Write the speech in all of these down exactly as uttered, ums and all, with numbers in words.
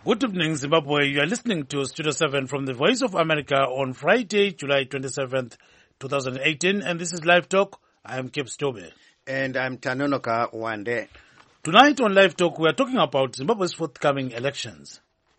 Good evening, Zimbabwe. You are listening to Studio seven from the Voice of America on Friday, July twenty-seventh, twenty eighteen, and this is Live Talk. I am Kip Stobe. And I'm Tanonoka Wande. Tonight on Live Talk, we are talking about Zimbabwe's forthcoming elections.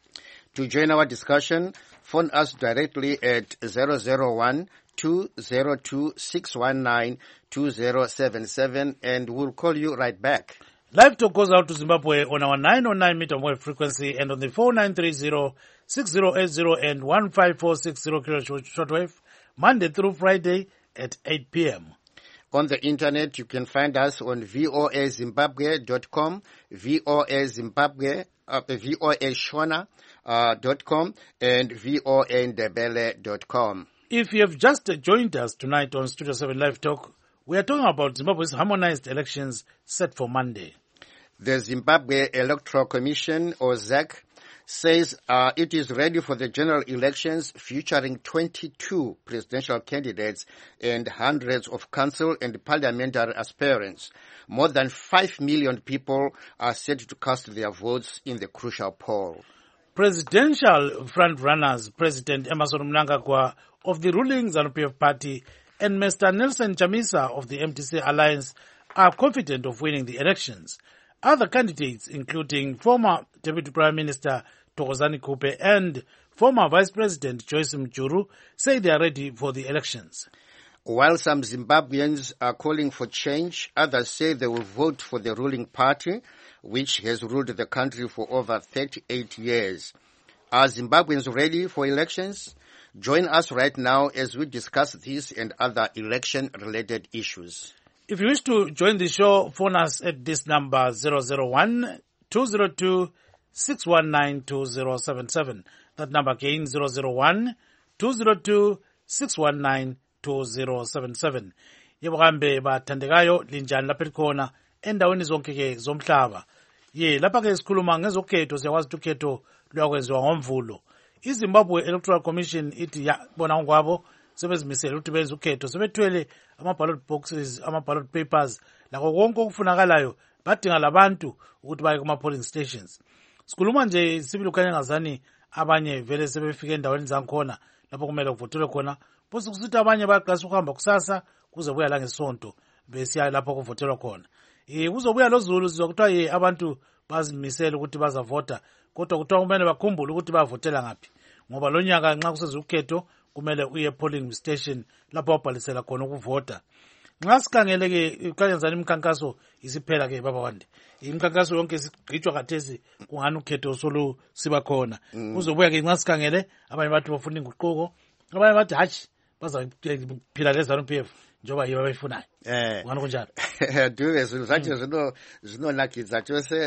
To join our discussion, phone us directly at zero zero one, two zero two, six one nine, two zero seven seven, and we'll call you right back. Live Talk goes out to Zimbabwe on our nine oh nine meter wave frequency and on the four nine three zero, six zero eight zero and one five four six zero shortwave, Monday through Friday at eight p.m. On the internet, you can find us on voa zimbabwe dot com, voa zimbabwe, uh, voa shona dot com, and voa ndebele dot com. If you have just joined us tonight on Studio seven Live Talk, we are talking about Zimbabwe's harmonized elections set for Monday. The Zimbabwe Electoral Commission, or Z E C, says uh, it is ready for the general elections featuring twenty-two presidential candidates and hundreds of council and parliamentary aspirants. More than five million people are set to cast their votes in the crucial poll. Presidential front-runners, President Emmerson Mnangagwa of the ruling ZANU-P F party and Mister Nelson Chamisa of the M D C Alliance are confident of winning the elections. Other candidates, including former Deputy Prime Minister Thokozani Kupe and former Vice President Joyce Mjuru, say they are ready for the elections. While some Zimbabweans are calling for change, others say they will vote for the ruling party, which has ruled the country for over thirty-eight years. Are Zimbabweans ready for elections? Join us right now as we discuss this and other election-related issues. If you wish to join the show, phone us at this number zero zero one, two zero two, six one nine, two zero seven seven. That number again, zero zero one, two zero two, six one nine, two zero seven seven. Yebo kambe bathandekayo linjani lapha likhona endaweni zonke ke zomhlaba. Ye lapha ke sikhuluma ngezokhetho, siyakwazi ukuthi ukhetho luyakwenziwa ngomvulo. iZimbabwe Electoral Commission ithi ya bona ngokwabo sebezimisela ukuthi benze ukhetho, sebethwele ama ballot boxes, ama ballot papers, lakho konke okufunakalayo, badinga labantu ukuthi baye kuma polling stations. Sikhuluma nje sibili ukanyangazani abanye vele sebefika endaweni zankhona lapho kumele kuvotelwe khona, bose kusithi abanye bayaqasa ukuhamba kusasa kuze buya la ngesonto besiya lapho kuvotelwa khona. Eh kuzobuya loZulu sizokuthiwa ye abantu bazimisela ukuthi bazavota, kodwa kuthiwa kumele bakhumbule ukuthi bavotela ngaphi, ngoba lo nyaka nxa kuseza ukhetho kumele uye polling station lapho wabhalisela khona ukuvota. Nxa sikhangele ke kanyenzani imikhankaso isiphela ke baba Wande, imikhankaso yonke sigqitshwa khathesi kungani ukhetho solo siba khona. Kuzobuya ke nxa sikhangele abanye bathi bafuna inguquko, abanye bathi hatshi bazaphila leZANU-P F njoba yiba bayifunayo. Eh ngani kunjalo duve zvinhu zvacho zvino zvinonakidza chose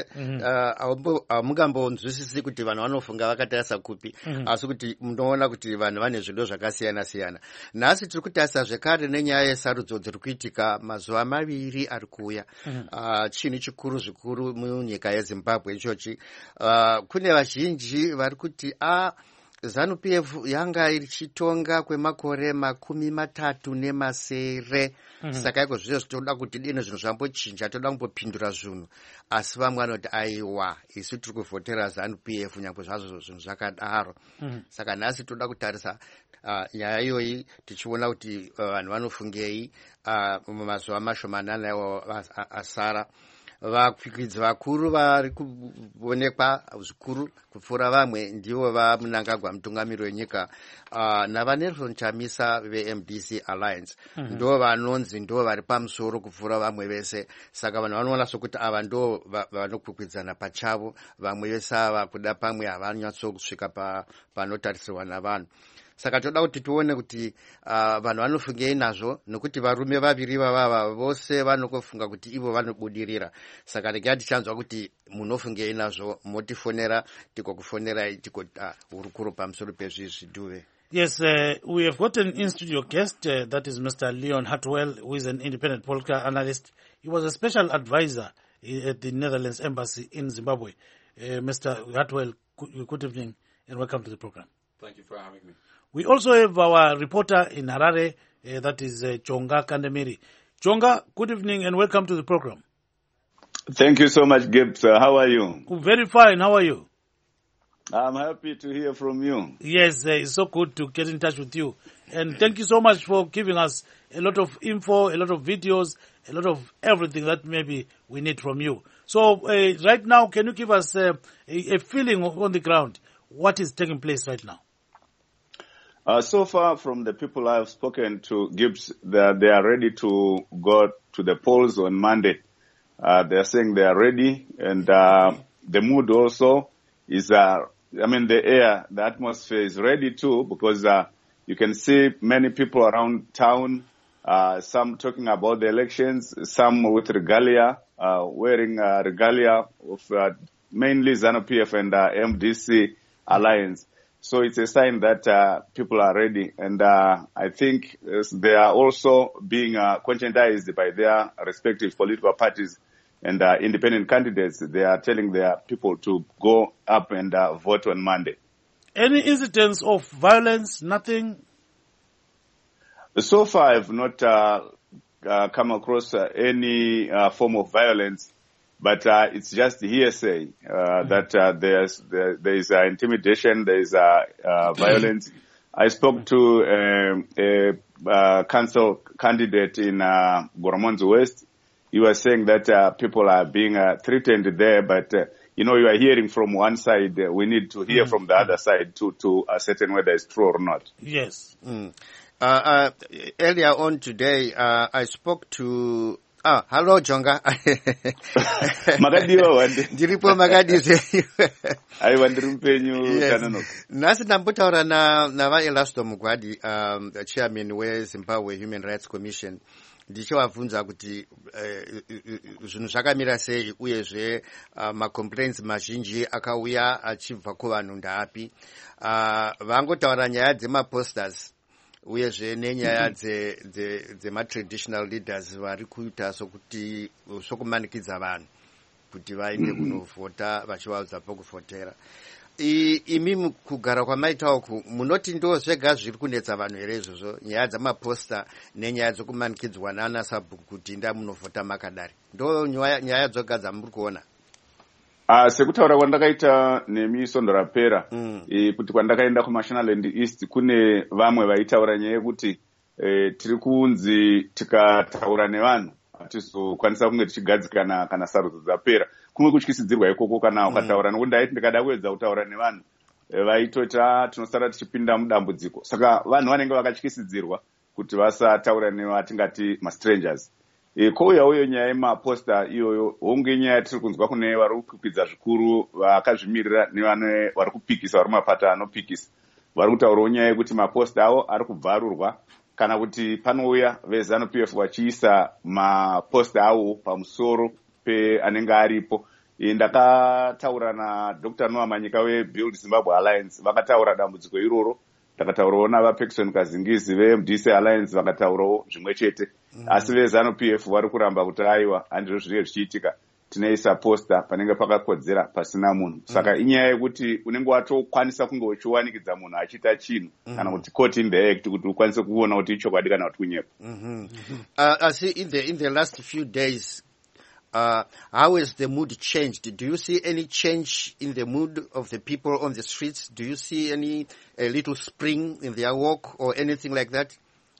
hamungambonzwisisi kuti vanhu vanofunga vakatarisa kupi, asi kuti munoona kuti vanhu vane zvido zvakasiyana siyana. Nhasi tiri kutarisa zvekare nenyaya yesarudzo dziri kuitika mazuva maviri ari kuuya. Chinhu chikuru zvikuru munyika yeZimbabwe ichochi, kune vazhinji vari kuti a ZANU-P F yanga ichitonga kwemakore makumi matatu nemasere. Mm -hmm. Saka iko zviro zvitoda kuti dino zvinhu zvambochinja, toda kumbopindura zvinhu. Asi vamwe vanoti aiwa isu tiri kuvhotera ZANU-P F nyangwe zvazvo zvinhu zvakadaro. Mm -hmm. Saka nhasi toda kutarisa uh, nyaya iyoyi tichiona kuti vanhu uh, vanofungei uh, mumazuva mashomanana iwo asara. Vapfigidzi vakuru vari kuonekwa zvikuru kupfuura vamwe ndivo vaMnangagwa mutungamiri wenyika uh, navaNelson Chamisa veM D C Alliance. Mm -hmm. Ndo vanonzi ndo vari pamusoro kupfuura vamwe vese. Saka vanhu vanoona sokuti ava ndo vanokwikwidzana pachavo, vamwe vese ava kuda pamwe havanyatsokusvika panotarisirwa navanhu. Saka toda kuti tuone kuti uh, vanhu vanofungei nazvo, nokuti varume vaviri vavava vose vanokufunga kuti ivo vanobudirira. Saka regai tichanzwa kuti munofungei nazvo, motifonera tikokufonerai tikota urukuru pamusoro pezvizvi duve. Yes, uh, we have got an in-studio guest, uh, that is Mister Leon Hartwell, who is an independent political analyst. He was a special advisor at the Netherlands Embassy in Zimbabwe. Uh, Mister Hartwell, good, good evening and welcome to the program. Thank you for having me. We also have our reporter in Harare, uh, that is uh, Chonga Kandemiri. Chonga, good evening and welcome to the program. Thank you so much, Gibbs. Uh, how are you? Very fine. How are you? I'm happy to hear from you. Yes, uh, it's so good to get in touch with you. And thank you so much for giving us a lot of info, a lot of videos, a lot of everything that maybe we need from you. So uh, right now, can you give us uh, a, a feeling on the ground? What is taking place right now? Uh, so far from the people I've spoken to, Gibbs, they, they are ready to go to the polls on Monday. Uh, they're saying they are ready, and uh, the mood also is, uh, I mean, the air, the atmosphere is ready too, because uh, you can see many people around town, uh, some talking about the elections, some with regalia, uh, wearing uh, regalia of uh, mainly ZANU-P F and uh, M D C alliance. So it's a sign that uh, people are ready, and uh, I think uh, they are also being uh, conscientized by their respective political parties and uh, independent candidates. They are telling their people to go up and uh, vote on Monday. Any incidents of violence? Nothing? So far, I've not uh, uh, come across uh, any uh, form of violence. But uh, it's just hearsay uh, mm-hmm. that uh, there's there, there is uh, intimidation, there is uh, uh, violence. I spoke to um, a uh, council candidate in uh, Goromonzi West. He was saying that uh, people are being uh, threatened there, but uh, you know, you are hearing from one side. Uh, we need to hear mm-hmm. from the other side to to ascertain whether it's true or not. Yes. Mm. Uh, uh, earlier on today, uh, I spoke to. Ah, hello, Jonga. Magadiwa wande. Ndiripo Magadi. Ai wandiru penyu kanano. Nasi ndambutaura na na va Elasto Mugwadi, um the chairman we Zimbabwe Human Rights Commission. Ndichowabvunza kuti zvinhu zvakamira sei uyezve ma complaints mazhinji akauya achibva kuvanhu ndaapi. Vangotaura nyaya dzema posters. Uyezve nenyaya dzema-traditional leaders vari kuita sokuti sokumanikidza vanhu kuti vaende kunovhota vachivaudza pokuvhotera. Imi kugara kwamaita uku munoti ndo zvega zviri kunetsa vanhu here izvozvo, nyaya dzamaposta nenyaya dzokumanikidzwa nana sabhuku kuti ndamunovhota makadari, ndo nyaya dzoga dzamuri kuona? Uh, sekutaura kwandakaita nemi sondo rapera mm. e, kuti kwandakaenda kuMashonaland East kune vamwe vaitaura nyaya yekuti e, tiri kunzi tikataura nevanhu hatizokwanisa kunge tichigadzikana kana sarudzo dzapera. Kumwe kutyisidzirwa ikoko kana ukataura mm. nokuti ndaiti ndikada kuedza kutaura nevanhu e, vaitota tinosara tichipinda mudambudziko. Saka vanhu vanenge vakatyisidzirwa kuti vasataura nevatingati mastrangers. E, kouya uyo nyaya yemaposta iyoyo honge nyaya tiri kunzwa kune vari kupikidza zvikuru vakazvimirira nevane vari kupikisa vari mapata anopikisa vari kutaurawo nyaya yekuti maposta avo ari kubvarurwa kana kuti panouya veZANU-P F vachiisa maposta avo pamusoro pe anenge aripo. E, ndakataura naDr Noah Manyika weBuild Zimbabwe Alliance, vakataura dambudziko iroro. Takataurawo navaPaxton Kazingizi veM D C Alliance vakataurawo zvimwe chete. Mm. Asi veZANU-P F vari kuramba kuti aiwa handizvo zviri zvichiitika, tinoisa posta panenge pakakodzera pasina munhu. Saka mm. inyaya yekuti unenge watokwanisa kunge uchiwanikidza munhu achiita chinhu mm. kana kuti caught in the act kuti ukwanise kuona kuti ichokwadi kana kuti kunyepa. Mm-hmm. Mm-hmm. Uh, I see in the in the last few days Uh, how has the mood changed? Do you see any change in the mood of the people on the streets? Do you see any a little spring in their walk or anything like that?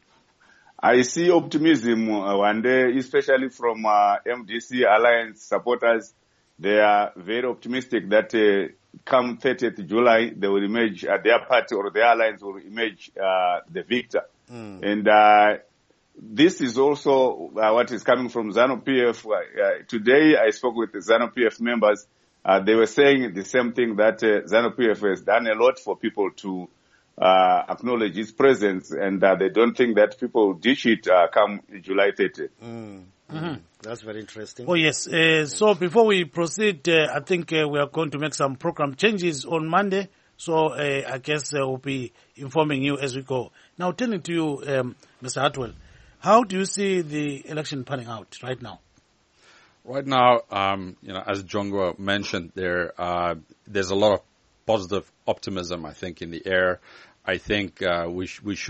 I see optimism uh, one day, especially from uh, M D C Alliance supporters. They are very optimistic that uh, come thirtieth of July, they will emerge, uh, their party or their alliance will emerge uh, the victor. Mm. And uh, this is also uh, what is coming from ZANU-P F. Uh, uh, today I spoke with the ZANU-P F members. Uh, they were saying the same thing, that uh, ZANU-P F has done a lot for people to uh, acknowledge its presence, and uh, they don't think that people will ditch it uh, come July thirtieth. Mm. Mm-hmm. That's very interesting. Oh, yes. Uh, so before we proceed, uh, I think uh, we are going to make some program changes on Monday. So uh, I guess uh, we'll be informing you as we go. Now, turning to you, um, Mister Hartwell. How do you see the election panning out right now? Right now, um, you know, as Jongo mentioned, there uh, there's a lot of positive optimism, I think, in the air. I think uh, we sh- we should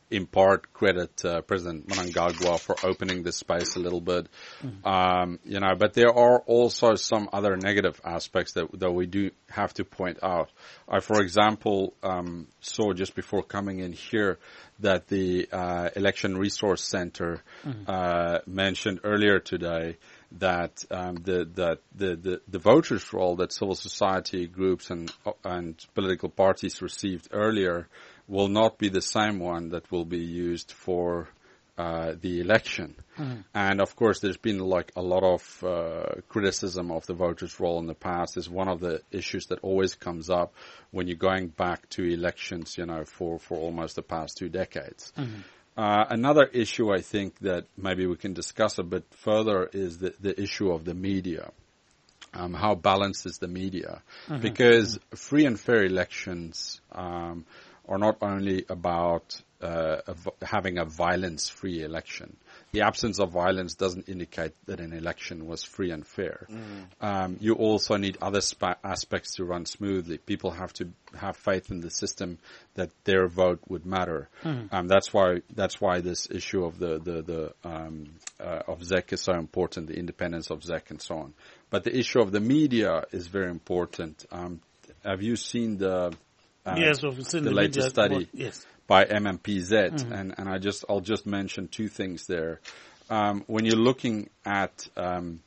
in part credit uh, President Mnangagwa for opening the space a little bit. Mm-hmm. Um, you know, but there are also some other negative aspects that, that we do have to point out. I, for example, um, saw just before coming in here that the uh, Election Resource Center mm-hmm. uh, mentioned earlier today that um, the, the, the, the, the voters' roll that civil society groups and and political parties received earlier will not be the same one that will be used for uh, the election. Mm-hmm. And of course, there's been like a lot of uh, criticism of the voters' roll in the past. Is one of the issues that always comes up when you're going back to elections, you know, for, for almost the past two decades. Mm-hmm. Uh, another issue I think that maybe we can discuss a bit further is the, the issue of the media. Um, how balanced is the media? Mm-hmm. Because mm-hmm. free and fair elections um, are not only about uh, a, having a violence-free election. The absence of violence doesn't indicate that an election was free and fair. Mm. Um, you also need other spa- aspects to run smoothly. People have to have faith in the system that their vote would matter. Mm. Um, that's why that's why this issue of the the, the um, uh, of Z E C is so important. The independence of Z E C and so on. But the issue of the media is very important. Um, have you seen the uh, yes, we've seen the, the latest media, study? well, yes. By M M P Z, mm-hmm. and, and I just, I'll just mention two things there. Um, when you're looking at, um,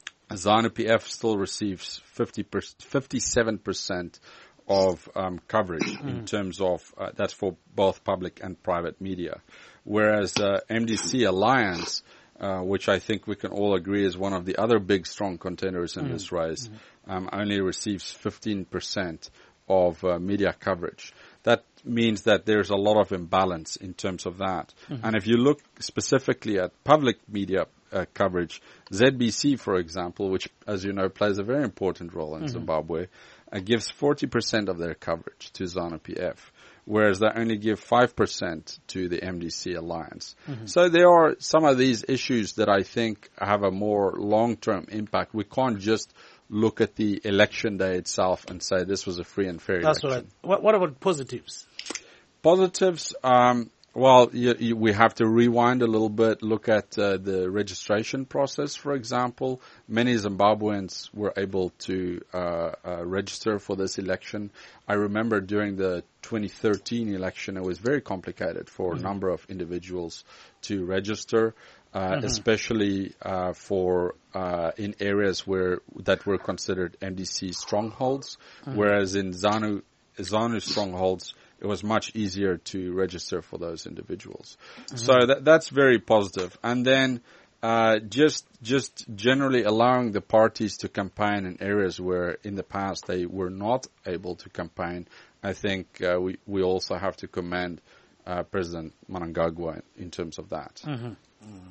ZANU-P F still receives fifty, fifty-seven percent of, um, coverage mm-hmm. in terms of, uh, that's for both public and private media. Whereas, uh, M D C Alliance, uh, which I think we can all agree is one of the other big strong contenders in mm-hmm. this race, mm-hmm. um, only receives fifteen percent of, uh, media coverage. That means that there's a lot of imbalance in terms of that. Mm-hmm. And if you look specifically at public media uh, coverage, Z B C, for example, which, as you know, plays a very important role in mm-hmm. Zimbabwe, uh, gives forty percent of their coverage to ZANU-P F, whereas they only give five percent to the M D C Alliance. Mm-hmm. So there are some of these issues that I think have a more long-term impact. We can't just look at the election day itself and say this was a free and fair That's election. That's right. What, what about positives? Positives, um, well, you, you, we have to rewind a little bit, look at uh, the registration process, for example. Many Zimbabweans were able to uh, uh, register for this election. I remember during the twenty thirteen election, it was very complicated for mm-hmm. a number of individuals to register. Uh, mm-hmm. especially uh, for uh, in areas where that were considered M D C strongholds, mm-hmm. whereas in ZANU ZANU strongholds, it was much easier to register for those individuals. Mm-hmm. So that, that's very positive. And then uh, just just generally allowing the parties to campaign in areas where in the past they were not able to campaign. I think uh, we we also have to commend uh, President Mnangagwa in, in terms of that. Mm-hmm. Mm-hmm.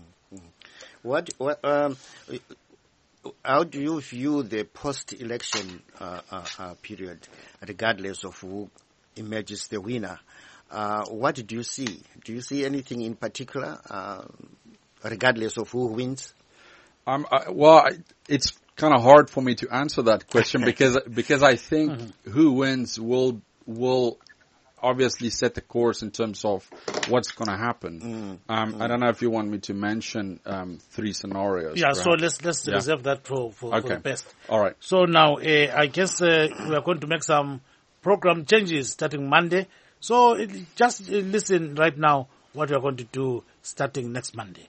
What, what, um, how do you view the post-election uh, uh, uh, period, regardless of who emerges the winner? Uh, what do you see? Do you see anything in particular, uh, regardless of who wins? Um, I, well, I, it's kind of hard for me to answer that question because because I think mm-hmm. who wins will will. obviously set the course in terms of what's going to happen. Mm, um, mm. I don't know if you want me to mention um, three scenarios. Yeah, perhaps. so let's let's yeah. reserve that for, for, okay. for the best. All right. So now uh, I guess uh, we are going to make some program changes starting Monday. So it, just uh, listen right now what we are going to do starting next Monday.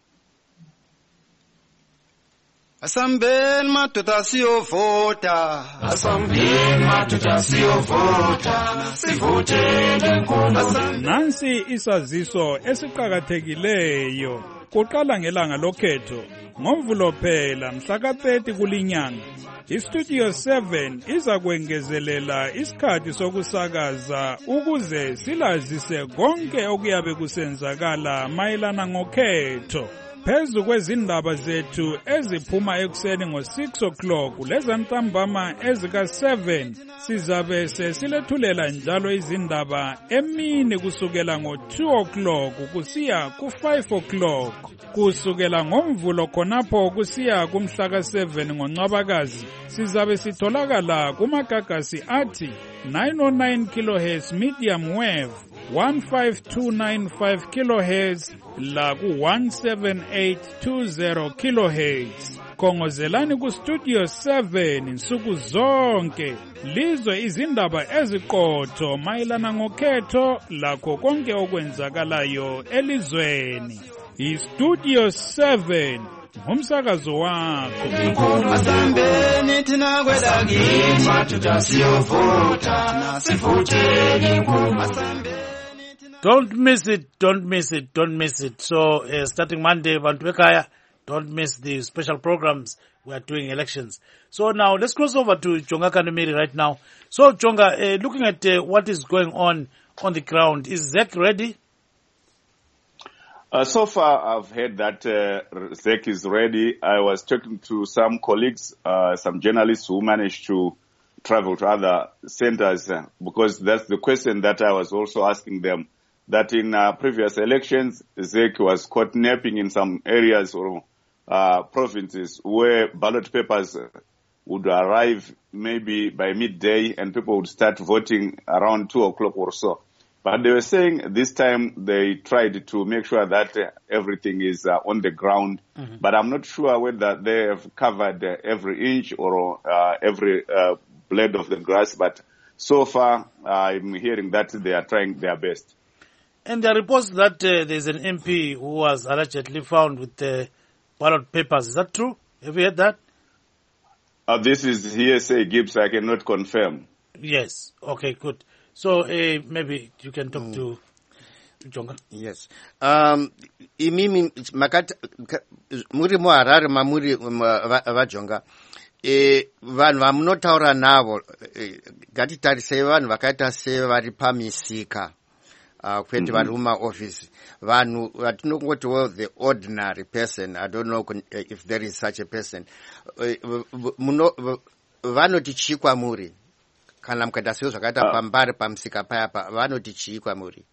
Asambeni madoda siyovota, asambeni madoda siyovota, sivotele nkulunkulu. Nansi isaziso esiqhakathekileyo kuqala ngelanga lokhetho ngoMvulo phela mhla ka thirty kulinyanga. iStudio seven iza kwengezelela isikhathi sokusakaza ukuze silazise konke okuyabe kusenzakala mayelana ngokhetho. Phezu kwezindaba zethu eziphuma ekuseni ngo six o'clock lezantambama ezika seven sizabe sesilethulela njalo izindaba emini kusukela ngo two o'clock kusiya ku five o'clock kusukela ngoMvulo khonapho kusiya kumhla ka seven ngoNcwabakazi sizabe sitholakala kumagagasi athi nine oh nine kilohertz medium wave one five two nine five kilohertz la ku one seven eight two zero kilohertz. Khongozelani ku Studio seven insuku zonke lizwe izindaba eziqotho mayelana ngokhetho lakho konke okwenzakalayo elizweni. iStudio seven ngumsakazo wakho. Asambeni thina kwelakini mathutha siyovota nasifuthe inkuku. Don't miss it, don't miss it, don't miss it. So uh, starting Monday, Bantu Ekaya, don't miss the special programs. We are doing elections. So now let's cross over to Jonga Kanumiri right now. So Jonga, uh, looking at uh, what is going on on the ground, is Zek ready? Uh, so far, I've heard that uh, Zek is ready. I was talking to some colleagues, uh, some journalists who managed to travel to other centers, uh, because that's the question that I was also asking them. That in uh, previous elections, Zek was caught napping in some areas or uh, provinces where ballot papers would arrive maybe by midday and people would start voting around two o'clock or so. But they were saying this time they tried to make sure that uh, everything is uh, on the ground. Mm-hmm. But I'm not sure whether they have covered uh, every inch or uh, every uh, blade of the grass. But so far, uh, I'm hearing that they are trying their best. And there are reports that uh, there's an M P who was allegedly found with the ballot papers. Is that true? Have you heard that? Uh, this is hearsay, Gibbs. I cannot confirm. Yes. Okay, good. So uh, maybe you can talk mm. to Jonga. Yes. Um, imimi makati muri mu Harare mamuri vajonga. E vanhu vamunotaura navo ngatitarisei vanhu vakaita sevari pamisika. Uh, kwete vari mumaofisi vanhu vatinongoti well the ordinary person. I don't know if there is such a person. Muno vanoti chii kwamuri kana mukaita sewo zvakaita pambari pamusika paya pa vanoti chii kwamuri?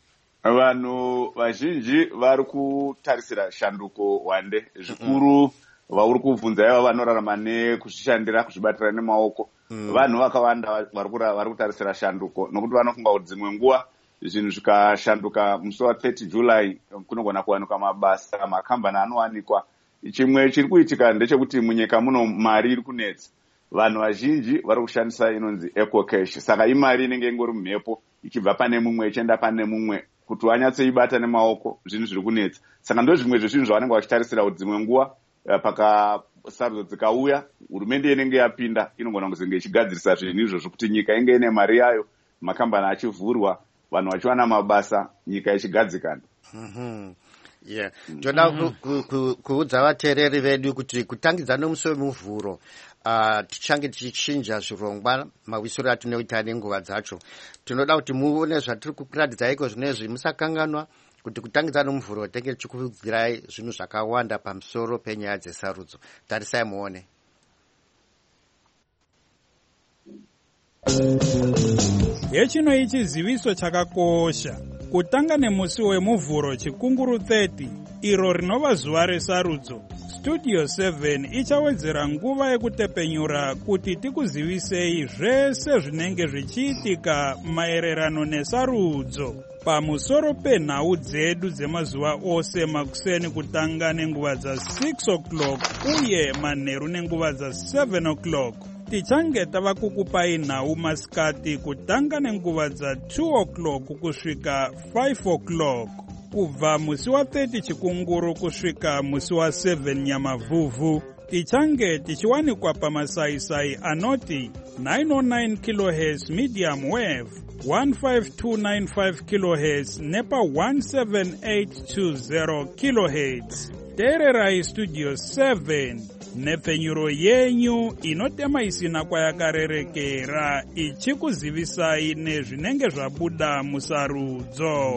Vanhu vazhinji vari kutarisira shanduko wande zvikuru. Vauri kubvunza ivo vanorarama nekuzvishandira kuzvibatira nemaoko. Vanhu vakawanda vari kutarisira shanduko nokuti vanofunga kuti dzimwe nguva zvinhu zvikashanduka musi wa thirty July kunogona kuwanikwa mabasa makambani anowanikwa. Chimwe chiri kuitika ndechekuti munyika muno mari iri kunetsa. Vanhu vazhinji vari kushandisa inonzi eco cash. Saka imari inenge ingori mumhepo ichibva pane mumwe ichienda pane mumwe kuti wanyatsoibata nemaoko zvinhu zviri kunetsa. Saka ndo zvimwe zvezvinhu zvavanenge vachitarisira kuti dzimwe nguva pakasarudzo dzikauya hurumende inenge yapinda inogona kuzenge ichigadzirisa zvinhu izvozvo kuti nyika inge ine mari yayo, makambani achivhurwa, vanhu vachiwana mabasa, nyika ichigadzikana. Mhm. Yeah. Toda kuudza vateereri vedu kuti kutangidza nomusi wemuvhuro uh, tichange tichichinja zvirongwa mawisiro atinoita nenguva dzacho. Tinoda kuti muone zvatiri kukuratidza iko zvinezvi musakanganwa kuti kutangidza nomuvhuro tenge tichikuudzirai zvinhu zvakawanda pamusoro penyaya dzesarudzo. Tarisai muone. Yechino ichiziviso chakakosha. Kutanga nemusi wemuvhuro chikunguru thirty, iro rinova zuva resarudzo. Studio seven ichawedzera nguva yekutepenyura kuti tikuzivisei zvese zvinenge zvichiitika maererano nesarudzo. Pamusoro penhau dzedu dzemazuva ose makuseni kutanga nenguva dza six o'clock uye manheru nenguva dza seven o'clock. Tichange tava kukupai nhau masikati kutanga nenguva dza two o'clock kusvika five o'clock. Kubva musi wa thirty chikunguru kusvika musi wa seven nyamavhuvhu. Tichange tichiwanikwa pamasaisai anoti nine oh nine kilohertz medium wave, one five two nine five kilohertz nepa one seven eight two zero kilohertz. Teererai Studio seven. Nepfenyuro yenyu inotema isina kwayakarerekera ichikuzivisai nezvinenge zvabuda musarudzo.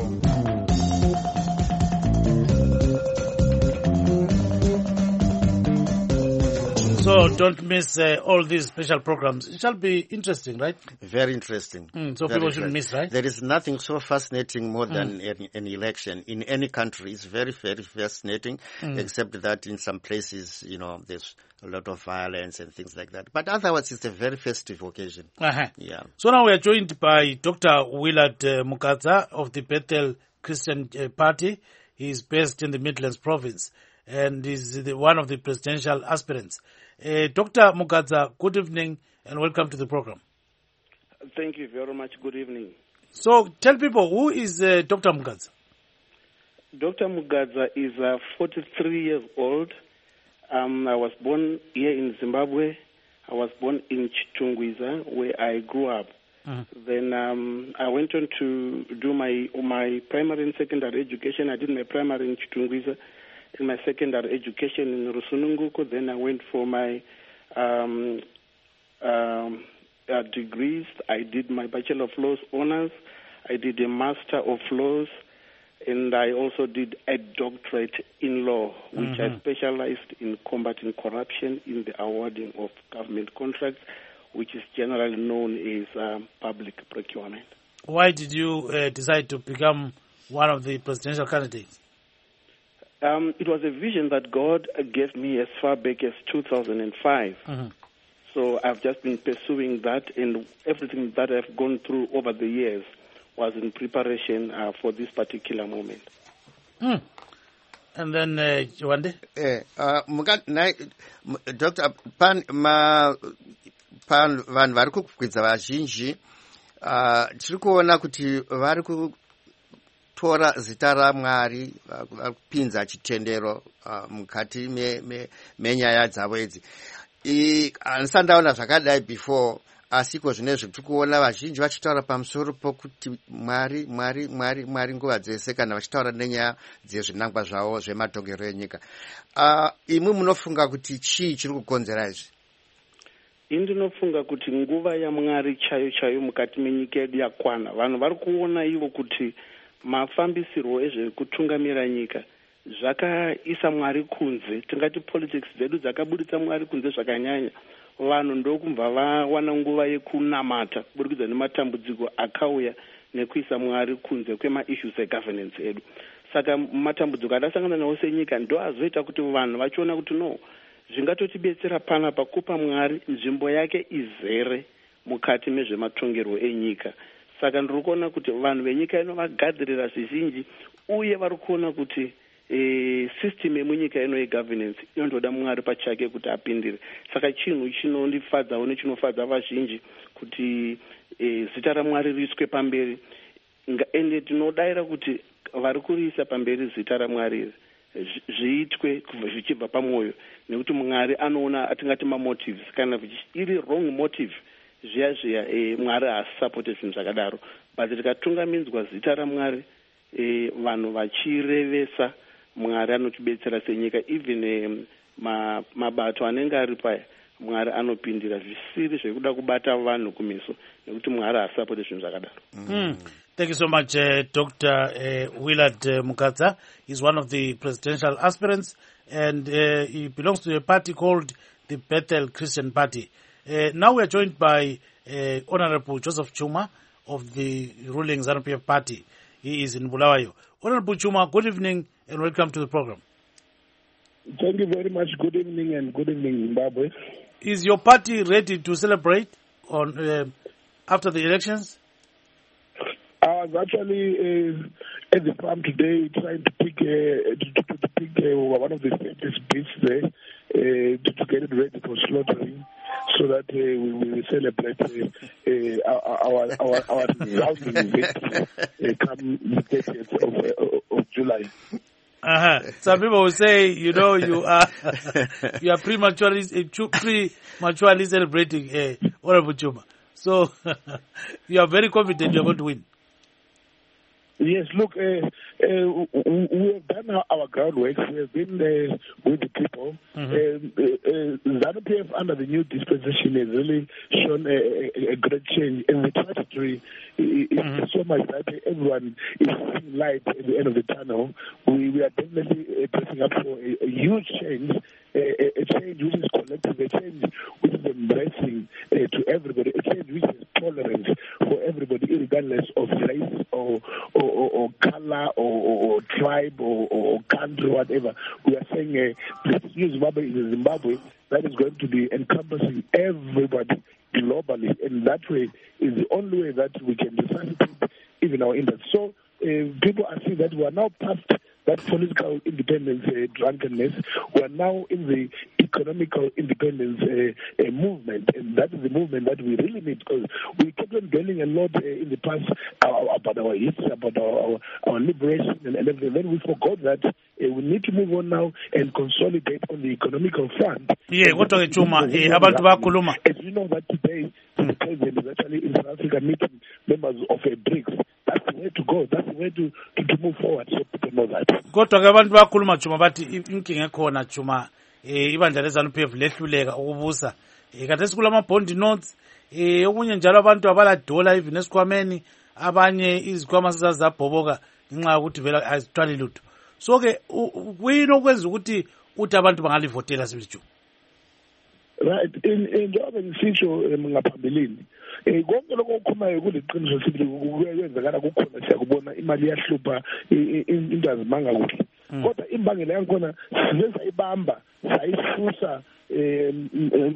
So don't miss uh, all these special programs. It shall be interesting, right? Very interesting. Mm, so Very people shouldn't interesting. miss, right? There is nothing so fascinating more than Mm. an, an election in any country. It's very, very fascinating, Mm. except that in some places, you know, there's a lot of violence and things like that. But otherwise, it's a very festive occasion. Uh-huh. Yeah. So now we are joined by Doctor Willard uh, Mukadza of the Bethel Christian uh, Party. He is based in the Midlands Province and is the, one of the presidential aspirants. Uh, Doctor Mukadza, good evening and welcome to the program. Thank you very much. Good evening. So tell people, who is uh, Doctor Mukadza? Doctor Mukadza is uh, forty-three years old. Um, I was born here in Zimbabwe. I was born in Chitungwiza, where I grew up. Uh-huh. Then um, I went on to do my my primary and secondary education. I did my primary in Chitungwiza and my secondary education in Rusununguko. Then I went for my um, um, uh, degrees. I did my Bachelor of Laws honors. I did a Master of Laws. And I also did a doctorate in law, which mm-hmm. I specialized in combating corruption in the awarding of government contracts, which is generally known as um, public procurement. Why did you uh, decide to become one of the presidential candidates? Um, it was a vision that God gave me as far back as two thousand five. Mm-hmm. So I've just been pursuing that, and everything that I've gone through over the years was in preparation uh, for this particular moment. Mm. And then, uh, Wande? Eh, uh, Doctor Pan, ma, pan, vanhu vari kukwidza vazhinji, uh, tiri kuona kuti vari kutora zita raMwari, vari kupinza chitendero uh, mukati menyaya dzavo idzi. Handisati ndaona zvakadai before. Asiko zvinezvi tiri kuona vazhinji vachitaura pamusoro pokuti Mwari Mwari Mwari Mwari nguva dzese kana vachitaura nenyaya dzezvinangwa zvavo zvematongero enyika. Uh, imwe munofunga kuti chii chiri kukonzera izvi? Ini ndinofunga kuti nguva yaMwari chayo chayo mukati menyika yedu yakwana. Vanhu vari kuona ivo kuti mafambisirwo ezvekutungamira nyika zvakaisa Mwari kunze. Tingati politics dzedu dzakabuditsa Mwari kunze zvakanyanya. Vanhu ndokumva vawana nguva yekunamata kuburikidza nematambudziko akauya nekuisa Mwari kunze kwema-issues egovernance edu. Saka matambudziko adasangana nawo senyika ndo azoita kuti vanhu vachiona kuti no, zvingatotibetsera panapa kupa Mwari nzvimbo yake izere mukati mezvematongerwo enyika. Saka ndiri kuona kuti vanhu venyika ino vagadzirira zvizhinji uye vari kuona kuti E, system yemunyika ino yegovernance inondoda Mwari pachake kuti apindire. Saka chinhu chinondifadzawo nechinofadza vazhinji kuti e, zita raMwari riiswe pamberi, ende tinodaira kuti vari kuriisa pamberi zita raMwari zviitwe zvichibva pamwoyo, nekuti Mwari anoona atingati mamotives. Kana iri wrong motive zviya zviya e, Mwari haasisapote zvinhu zvakadaro. But rikatungaminzwa zita raMwari e, vanhu vachirevesa Mwari anotibetsera senyika, even um, ma, mabato anenge ari paya Mwari anopindira zvisiri zvekuda kubata vanhu kumeso, nekuti Mwari hasapote zvinhu zvakadaro. Mm. Thank you so much, uh, Doctor Uh, Willard uh, Mukadza. He's one of the presidential aspirants, and uh, he belongs to a party called the Bethel Christian Party. Uh, now we are joined by uh, Honorable Joseph Chuma of the ruling ZANU-P F Party. He is in Bulawayo. Honorable Chuma, good evening and welcome to the program. Thank you very much. Good evening and good evening, Zimbabwe. Is your party ready to celebrate on uh, after the elections? I was actually uh, at the farm today trying to pick, uh, to, to, to pick uh, one of the fattest beasts there uh, to, to get it ready for slaughtering, so that uh, we will celebrate uh, uh, our our our rousing event uh, come the thirtieth of, uh, of July. Uh-huh. Some people will say, you know, you are you are prematurely prematurely celebrating uh, Honorable Chuma. So you are very confident you are going to win. Yes, look, uh, uh, we have done our, our groundwork. We have been uh, with the people. Mm-hmm. uh, uh, ZANU-P F under the new dispensation has really shown a, a, a great change, and the trajectory is mm-hmm. so much that everyone is seeing light at the end of the tunnel. We, we are definitely uh, pressing up for a, a huge change, a, a change which is collective, a change which is embracing uh, to everybody, a change which is tolerance for everybody, regardless of race or, or Or, or color or, or, or tribe or, or country, whatever. We are saying uh, this new Zimbabwe is a Zimbabwe that is going to be encompassing everybody globally, and that way is the only way that we can resuscitate even our industry. So uh, people are seeing that we are now past that political independence uh, drunkenness. We are now in the economical independence uh, uh, movement, and that is the movement that we really need, because we kept on dwelling a lot uh, in the past uh, about our history, about our, our, our liberation and, and everything. Then we forgot that uh, we need to move on now and consolidate on the economical front. Yeah, what are Chuma? Abantu bakhuluma. As you know that today the president is actually in South Africa meeting members of a BRICS. That's the way to go. That's the way to, to, to move forward. So people know that. Kodwa ke abantu bakhuluma Chuma bathi inkinga ekhona Chuma eh ibandla leZANU-P F lehluleka ukubusa eh kade sikulama bond notes eh okunye njalo abantu abala dollar even esikhwameni abanye izikhwama sezazabhoboka ngenxa ukuthi vela azithwali lutho. So ke kuyini okwenza ukuthi uthi abantu bangalivotela sibithi right in njengoba ngisitsho ngaphambilini eh konke lokho okukhumayo kuliqiniso sibili kuyenzakala kukhona siyakubona imali yahlupha into azimanga kuhle kodwa imbangela yakhona sizenza ibamba sayisusa um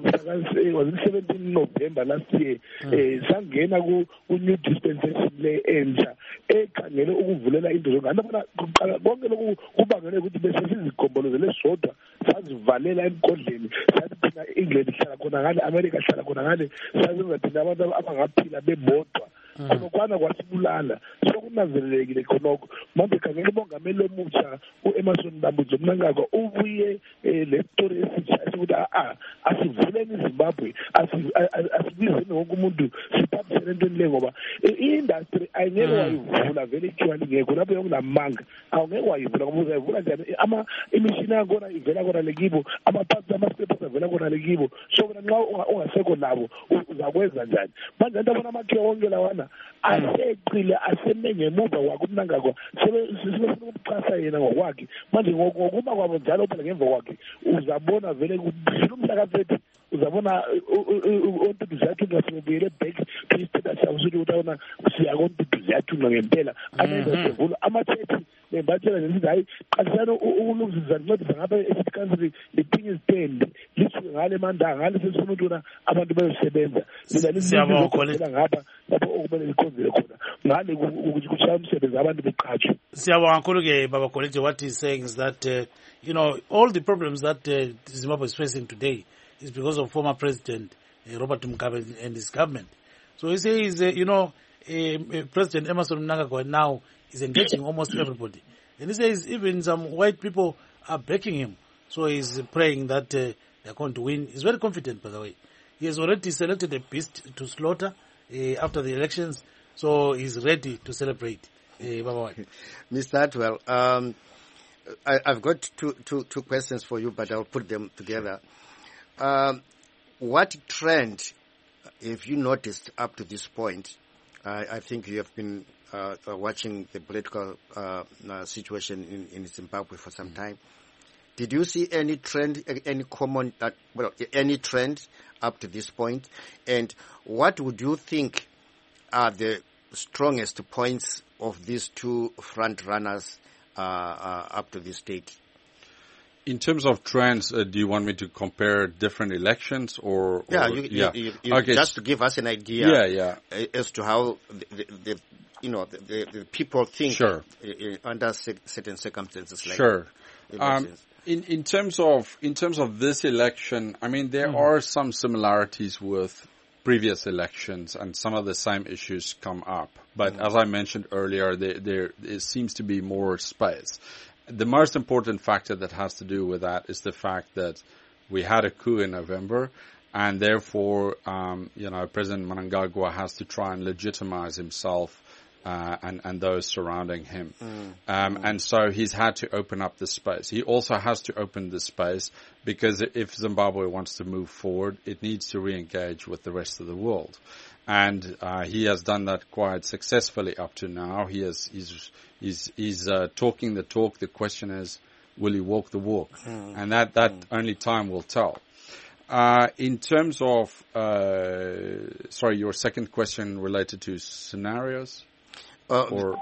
was it seventeenth November last year eh sangena ku new dispensation le entsha ekhangele ukuvulela into ngani bona kuqala konke lokhu kubangele ukuthi bese sizigombolozele sodwa sazivalela emgodleni sathi thina England ihlala khona ngale America ihlala khona ngale sazenza thina abantu abangaphila bebodwa khonokwana kwasibulala sokunazelekile khonoko manje khangele umongameli omutsha uEmmerson Mnangagwa Mnangagwa ubuye le story esitsha ukuthi a asivuleni eZimbabwe asibizeni wonke umuntu siphathisene entweni le ngoba i-industry ayingeke wayivula vele actually ngeke lapho yokulamanga awungeke wayivula ngoba uzayivula njani ama imishini yakhona ivela khona lekibo ama-parts ama-steps avela khona lekibo so kona nxa ungasekho nabo uzakwenza njani manje antu abona amakhiwa wonke lawana aseqile aseme ngemuva kwakhe uMnangagwa sebefuna ukuxhasa yena ngokwakhe manje ngokuba kwabo njalo phela ngemva kwakhe uzabona vele kudlula umhla ka-thirty uzabona ontuthu ziyathunga sebebuyele back to i-status yabo sokuthi utawona siyakontuthu ziyathunga ngempela amenza sevula ama-thirty nembatshela nesithi hayi qalisani ukulungisa ncedisa ngapha e-city council iphinga izitende lisuke ngale mandanga ngale sesifuna ukuthi wona abantu bayosebenza mina lisiyabonga ngapha lapho okumele likhonzele khona ngale ukuthi kushaya umsebenzi abantu beqhatshwe. Siyabonga kakhulu ke Baba Kolete. What he's saying is that uh, you know all the problems that uh, Zimbabwe is facing today is because of former President uh, Robert Mugabe and his government. So he says, uh, you know, uh, uh, President Emmerson Mnangagwa now is engaging almost everybody. And he says even some white people are backing him. So he's praying that uh, they're going to win. He's very confident, by the way. He has already selected a beast to slaughter uh, after the elections. So he's ready to celebrate. Uh, Baba. Mister Atwell, um, I, I've got two, two, two questions for you, but I'll put them together. Um, what trend have you noticed up to this point? I, I think you have been uh, watching the political uh, uh, situation in, in Zimbabwe for some time. Did you see any trend, any common, uh, well, any trend up to this point? And what would you think are the strongest points of these two front runners uh, uh, up to this date? In terms of trends, uh, do you want me to compare different elections, or, or yeah, you, yeah. You, you, okay. just to give us an idea, yeah, yeah. as to how the, the, the you know the, the, the people think sure. under certain circumstances. Like sure. Um, in in terms of in terms of this election, I mean there mm-hmm. are some similarities with previous elections, and some of the same issues come up. But mm-hmm. as I mentioned earlier, there there, there seems to be more space. The most important factor that has to do with that is the fact that we had a coup in November, and therefore, um, you know, President Mnangagwa has to try and legitimize himself uh, and, and those surrounding him. Mm. Um, Mm. and so he's had to open up the space. He also has to open the space because if Zimbabwe wants to move forward, it needs to re-engage with the rest of the world. And uh, he has done that quite successfully up to now. He has, he's, he's, he's uh, talking the talk. The question is, will he walk the walk? Mm. And that, that Mm. only time will tell. Uh, in terms of, uh, sorry, your second question related to scenarios? Uh, Or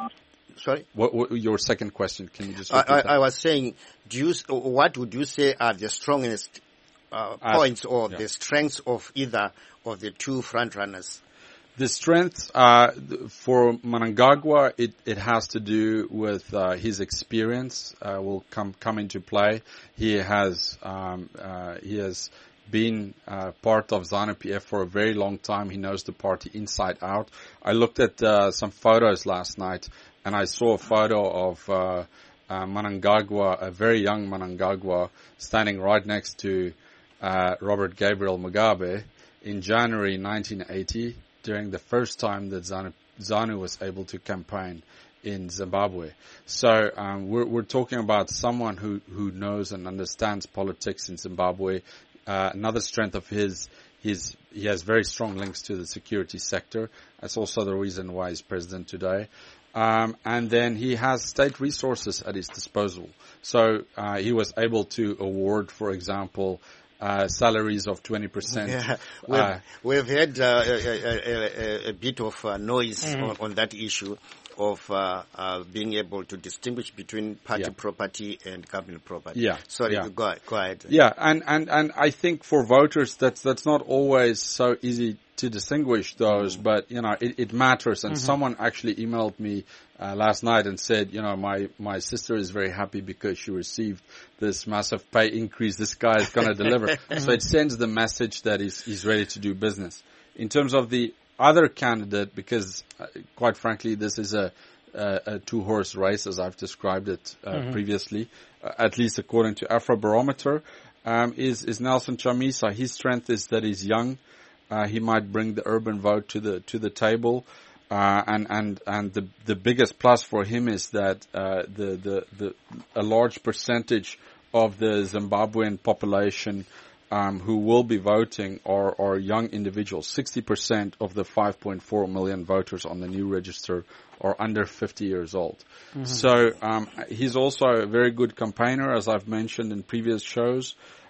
sorry? what, what, your second question, can you just I, repeat I, that? I was saying, do you, what would you say are the strongest uh, As- points or yeah. the strengths of either of the two frontrunners? The strength uh, th- for Mnangagwa, it, it has to do with uh, his experience. Uh, will come come into play. He has um, uh, he has been uh, part of ZANU P F for a very long time. He knows the party inside out. I looked at uh, some photos last night, and I saw a photo of uh, uh, Mnangagwa, a very young Mnangagwa, standing right next to uh, Robert Gabriel Mugabe in January nineteen eighty. During the first time that ZANU, ZANU was able to campaign in Zimbabwe. So um, we're, we're talking about someone who, who knows and understands politics in Zimbabwe. Uh, another strength of his, his, he has very strong links to the security sector. That's also the reason why he's president today. Um, and then he has state resources at his disposal. So uh, he was able to award, for example, Uh, salaries of twenty percent. Yeah, we've, uh, we've had uh, a, a, a, a bit of uh, noise Mm. on, on that issue of uh, uh, being able to distinguish between party Yeah. property and government property. Yeah, Sorry, yeah. go, go ahead. Yeah, and, and, and I think for voters, that's, that's not always so easy to distinguish those, Mm. but, you know, it, it matters. And Mhm. someone actually emailed me uh, last night and said, you know, my, my sister is very happy because she received this massive pay increase. This guy is going to deliver. So it sends the message that he's, he's ready to do business. In terms of the other candidate, because uh, quite frankly, this is a, a, a two-horse race, as I've described it uh, Mhm. previously, uh, at least according to Afrobarometer, um, is, is Nelson Chamisa. His strength is that he's young. Uh, he might bring the urban vote to the to the table, uh, and and and the the biggest plus for him is that uh, the the the a large percentage of the Zimbabwean population um, who will be voting are are young individuals. Sixty percent of the five point four million voters on the new register are under fifty years old. Mhm. So um, he's also a very good campaigner, as I've mentioned in previous shows.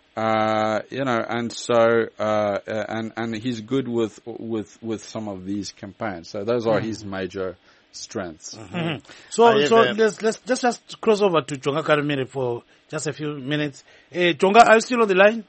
Uh, you know, and so, uh, and, and he's good with, with, with some of these campaigns. So those are Mhm. his major strengths. Mhm. So, I so have a- let's, let's just, just cross over to Jonga Karimiri for just a few minutes. Uh, Jonga, are you still on the line?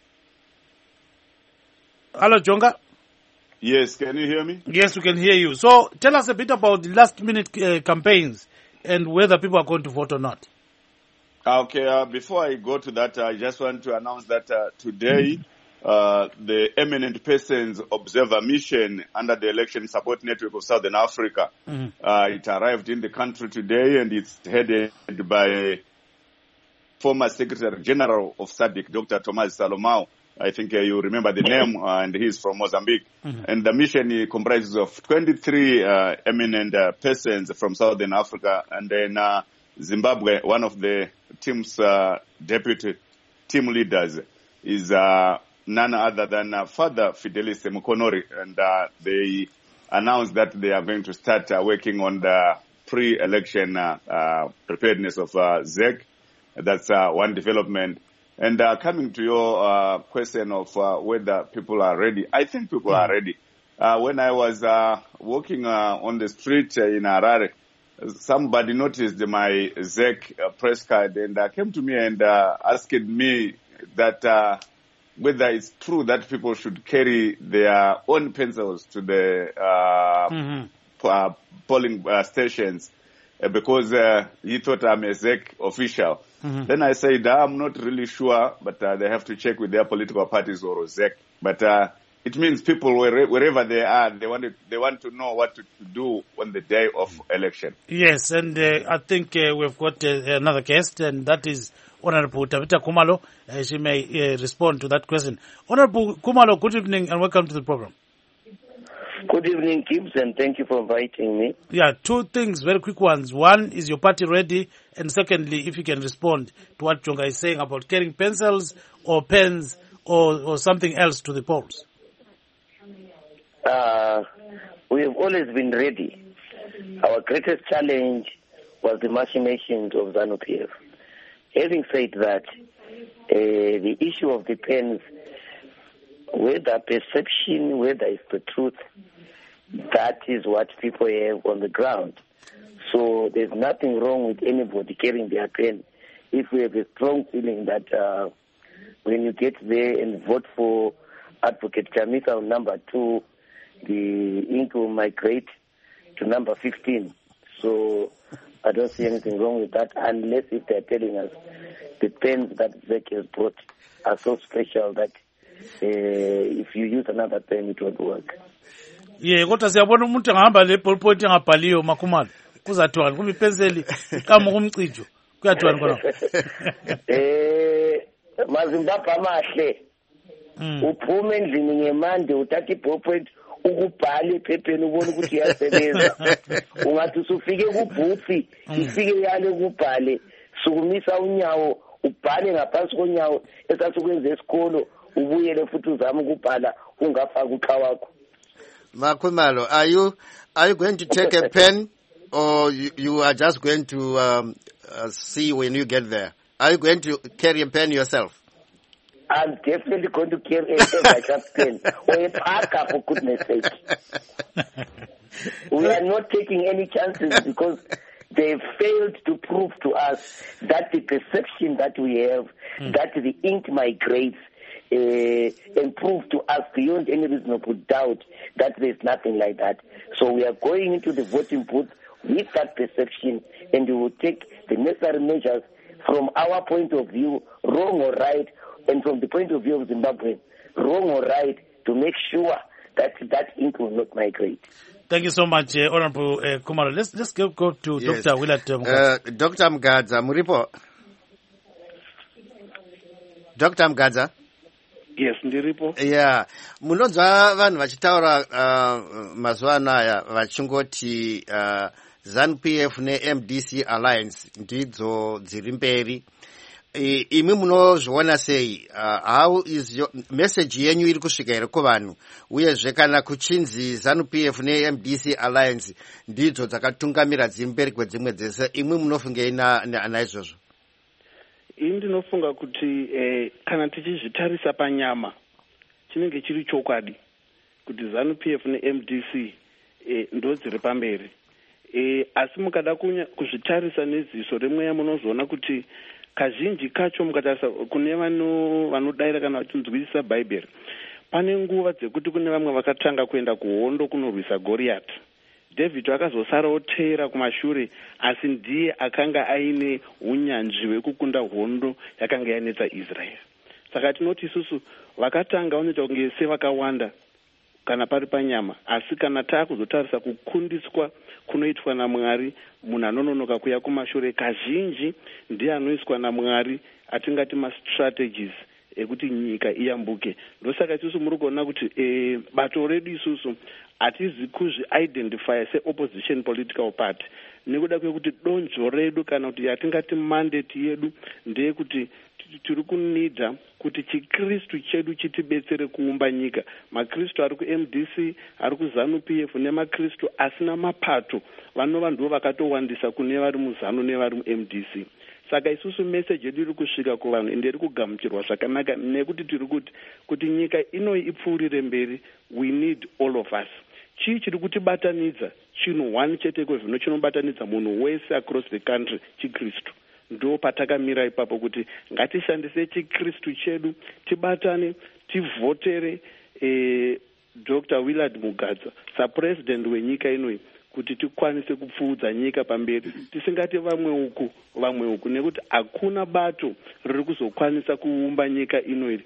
Hello, Jonga? Yes, can you hear me? Yes, we can hear you. So tell us a bit about the last minute uh, campaigns and whether people are going to vote or not. Okay, uh, before I go to that, I just want to announce that uh, today uh, the Eminent Persons Observer Mission under the Election Support Network of Southern Africa, Mhm. uh, it arrived in the country today, and it's headed by former Secretary General of S A D C, Doctor Thomas Salomao. I think uh, you remember the name, uh, and he's from Mozambique. Mhm. And the mission uh, comprises of twenty-three uh, eminent uh, persons from Southern Africa, and then uh, Zimbabwe, one of the team's uh, deputy team leaders, is uh, none other than uh, Father Fidelis Mukonori, and uh, they announced that they are going to start uh, working on the pre-election uh, uh, preparedness of uh, Z E C. That's uh, one development. And uh, coming to your uh, question of uh, whether people are ready, I think people are ready. Uh, when I was uh, walking uh, on the street uh, in Harare, somebody noticed my Z E C uh, press card and uh, came to me and uh, asked me that uh, whether it's true that people should carry their own pencils to the uh, Mhm. p- uh, polling uh, stations uh, because uh, he thought I'm a Z E C official. Mhm. Then I said, I'm not really sure, but uh, they have to check with their political parties or Z E C. But uh, it means people, where, wherever they are, they want to, they want to know what to, to do on the day of election. Yes, and uh, I think uh, we've got uh, another guest, and that is Honorable Tabita Kumalo. Uh, she may uh, respond to that question. Honorable Kumalo, good evening and welcome to the program. Good evening, Gibbs, and thank you for inviting me. Yeah, two things, very quick ones. One, is your party ready? And secondly, if you can respond to what Jonga is saying about carrying pencils or pens or, or something else to the polls. Uh, we have always been ready. Our greatest challenge was the machinations of ZANU P F. Having said that, uh, the issue of the pens, whether perception, whether it's the truth, that is what people have on the ground. So there's nothing wrong with anybody carrying their pen. If we have a strong feeling that uh, when you get there and vote for Advocate Chamisa on number two, the ink will migrate to number fifteen. So I don't see anything wrong with that, unless if they're telling us the pens that Zek has brought are so special that uh, if you use another pen, it won't work. Yeah, kodwa siyabona umuntu angahamba le ballpoint engabhaliyo makhumalo kuzathiwani kuma ipenseli iqhamuka umcijo kuyathiwani khona eh mazimbabwe amahle uphume endlini ngemande uthatha iballpoint ukubhala ephepheni ubone ukuthi iyasebenza ungathi usufike kubhuthi ifike yale kubhale sukumisa unyawo ubhale ngaphansi konyawo esasukwenza esikolo ubuyele futhi uzama ukubhala ungafaka uqa wakho. Makhumalo, are you are you going to take a pen, or you, you are just going to um, uh, see when you get there? Are you going to carry a pen yourself? I'm definitely going to carry a backup pen or a parker, for goodness sake. We are not taking any chances because they failed to prove to us that the perception that we have, mm. that the ink migrates, Uh, and prove to us beyond any reasonable doubt that there's nothing like that. So we are going into the voting booth with that perception, and we will take the necessary measures from our point of view, wrong or right, and from the point of view of Zimbabwe, wrong or right, to make sure that that ink will not migrate. Thank you so much, uh, Honorable uh, Kumalo. Let's let's go, go to yes. Doctor Willard Mgadza. Uh, Doctor Mgadza, Muripo. Doctor Mgadza. Yes, ndiripo. Yeah, munonzwa vanhu vachitaura uh, mazuva anaya vachingoti uh, ZANU P F ne-M D C Alliance ndidzo dziri mberi. Imi munozviona sei? Uh, how is your message yenyu iri kusvika here kuvanhu? Uyezve kana kuchinzi ZANU P F ne-M D C Alliance ndidzo dzakatungamira dziri mberi kwedzimwe dzese, imi munofungei naizvozvo? Ini ndinofunga kuti eh, kana tichizvitarisa panyama chinenge chiri chokwadi kuti ZANU P F ne-M D C eh, ndo dziri pamberi. Eh, asi mukada kuzvitarisa neziso remweya munozoona kuti kazhinji kacho mukatarisa kune vanodayira kana vachinzwisisa Bhaibheri, pane nguva dzekuti kune vamwe vakatanga kuenda kuhondo kunorwisa Goriath. David akazosarawo teera kumashure, asi ndiye akanga aine unyanzvi hwekukunda hondo yakanga yanetsa Israel. Saka tinoti isusu vakatanga vanoita kunge sevakawanda kana pari panyama, asi kana taakuzotarisa kukundiswa kunoitwa naMwari, munhu anononoka kuya kumashure kazhinji ndiye anoiswa naMwari, atingati mastrategies ekuti nyika iyambuke. Ndosaka isusu muri kuona kuti e, bato redu isusu hatizi kuzvi-identify se-opposition political party, nekuda kwekuti donzvo redu kana kuti yatingati mandate yedu ndeyekuti tiri kunidha kuti chikristu chedu chitibetsere kuumba nyika. Makristu ari ku-M D C, ari ku-ZANU P F nemakristu asina mapato vanova ndivo vakatowandisa kune vari muzanu nevari mu-M D C. Saka isusu message yedu iri kusvika kuvanhu ende iri kugamuchirwa zvakanaka, nekuti tiri kuti kuti nyika inoi ipfuurire mberi, we need all of us. Chii chiri kutibatanidza chinhu one chete kwezvino chinobatanidza munhu wese across the country, chikristu. Ndo patakamira ipapo kuti ngatishandise chikristu chedu, tibatane, tivhotere eh, Doctor Willard Mgadza sapresident wenyika inoi kuti tikwanise kupfuudza nyika pamberi, tisingati vamwe uku vamwe uku, nekuti hakuna bato riri kuzokwanisa kuumba nyika inoi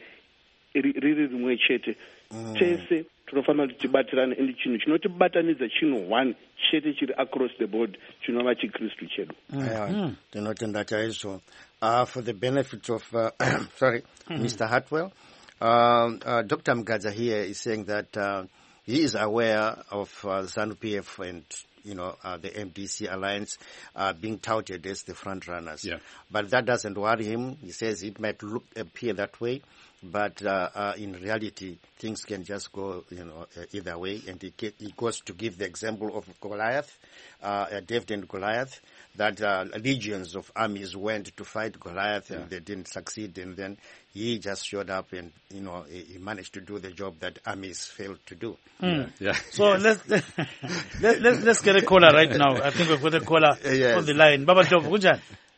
riri rimwe chete. Mm. Tese tinofanira kuti tibatirane, ende chinhu chinotibatanidza chinhu one chete chiri across the board chinova chikristu chedu. Tinotenda chaizvo. Uh, for the benefit of uh, sorry, mm-hmm. Mister Hartwell, uh, uh, Doctor Mgadza here is saying that uh, he is aware of uh, ZANU-P F and you know, uh, the M D C alliance uh, being touted as the front runners. Yeah. But that doesn't worry him. He says it might look appear that way, but uh, uh, in reality, things can just go, you know, uh, either way. And he, he goes to give the example of Goliath, uh, David and Goliath, that uh, legions of armies went to fight Goliath and yeah. they didn't succeed. And then he just showed up and, you know, he managed to do the job that armies failed to do. Mm. Yeah. yeah. So let's, let, let's, let's get a caller right now. I think we've got a caller yes. on the line. Baba Ndlovu, kunjani?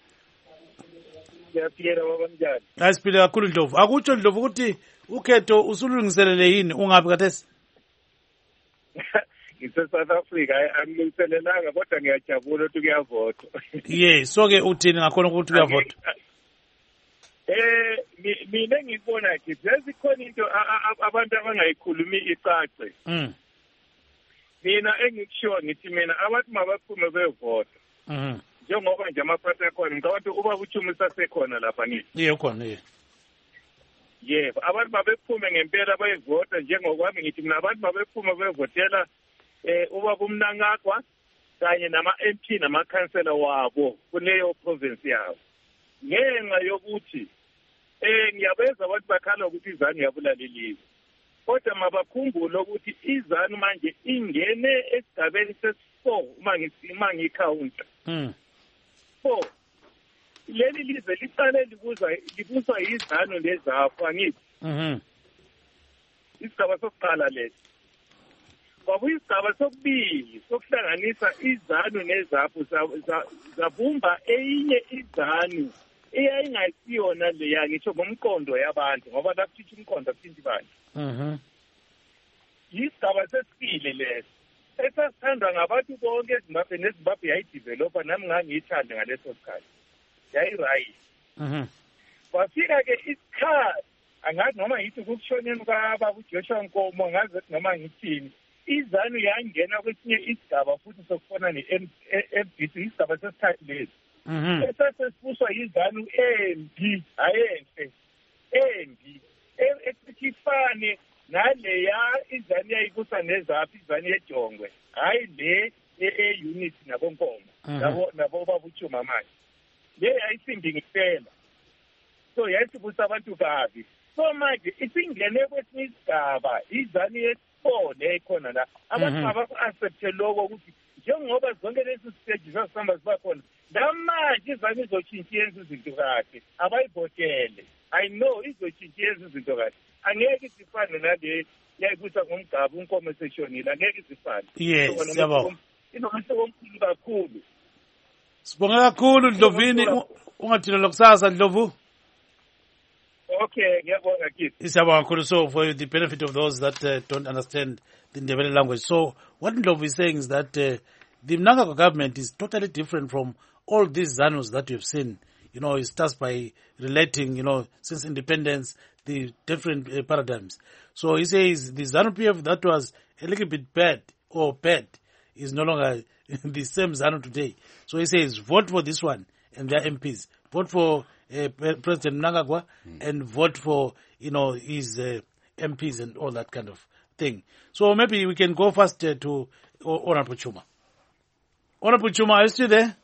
Asiphila kakhulu Ndlovu. Akutsho Ndlovu ukuthi ukhetho usulungiselele yini ungapi kathesi? Ngise-South Africa angilungiselelanga kodwa ngiyajabula ukuthi kuyavotwa. Yes, so ke uthini ngakhona ukuthi kuyavotwa? Eh mina ngibona ngithi yazikhona into abantu abangayikhulumi icace. Mm. Mina engikushiwo ngithi mina abantu mabaphume bevota. Mhm. Njengoba nje amaphathi akhona ngicabanga ukuthi uba uthuma usasekhona lapha ngithi. Yebo khona yebo. Yebo, abantu mabephume ngempela bayevota njengokwami ngithi mina abantu mabephume bevotela eh ubaba uMnangagwa kanye nama-M P namakhansela wabo kuleyo province yabo. Ngenxa yokuthi eh ngiyabeza abantu bakhala ukuthi izanu yabulalelizwe. Kodwa mabakhumbule ukuthi izanu manje ingene esigabeni sesi-four uma ngithi uma ngikhawunta. Mm. four. Leli lizwe liqale libuza libuzwa izanu lezafu angithi. Mhm. Isigaba sokuqala lesi. Kwabuye isigaba sokubili sokuhlanganisa izanu nezaphu zabumba eyinye izanu eyayingasiyona leya ngisho ngomqondo yabantu ngoba lapho umqondo aphinda ibanje. Mhm. Isigaba sesibili lesi esasithandwa ngabantu bonke eZimbabwe neZimbabwe yayidevelopa nami ngangiyithanda ngaleso sikhathi. Yayi-right. Mhm. Kwafika ke isikhathi angazi noma yithi ukushoneni kwababa uJoshua Nkomo ngazi noma ngithini. Izanu yangena kwesinye isigaba futhi sokufona ne-M D C isigaba sesithathu lesi. Mhm. Esasesibuswa izanu embi ayenhle embi ethi ifane naleya izanu yayibusa nezaphi izanu yejongwe hayi le e-unit nabonkomo nabo nabo babuthuma manje le ayisimbi ngempela so yayisibusa abantu kabi so manje isingene kwesinye isigaba izanu yesifour lekhona la abantu abaku-accepte lokho ukuthi njengoba zonke lezi stage zasihamba ziba khona namanje izanu izotshintsha yenza izinto kahle abayivotele I know izotshintsha yenza izinto kahle angeke isifane nale yayibusa ngomgaba unkomo eseshonile angeke isifane yes siyabonga inomehluko omkhulu kakhulu. Sibonga kakhulu Ndlovini ungathina lokusasa Ndlovu. Okay, ngiyabonga kithi. Siyabonga kakhulu. So for the benefit of those that uh, don't understand the Ndebele language, so what Ndlovu is saying is that uh, the Mnangagwa government is totally different from all these ZANUs that you've seen. You know, it starts by relating, you know, since independence, the different uh, paradigms. So he says the ZANU-P F that was a little bit bad or bad is no longer the same ZANU today. So he says vote for this one and their M Ps. Vote for uh, President Mnangagwa mm. and vote for, you know, his uh, M Ps and all that kind of thing. So maybe we can go first uh, to Honorable Chuma. Honorable Chuma, are you still there?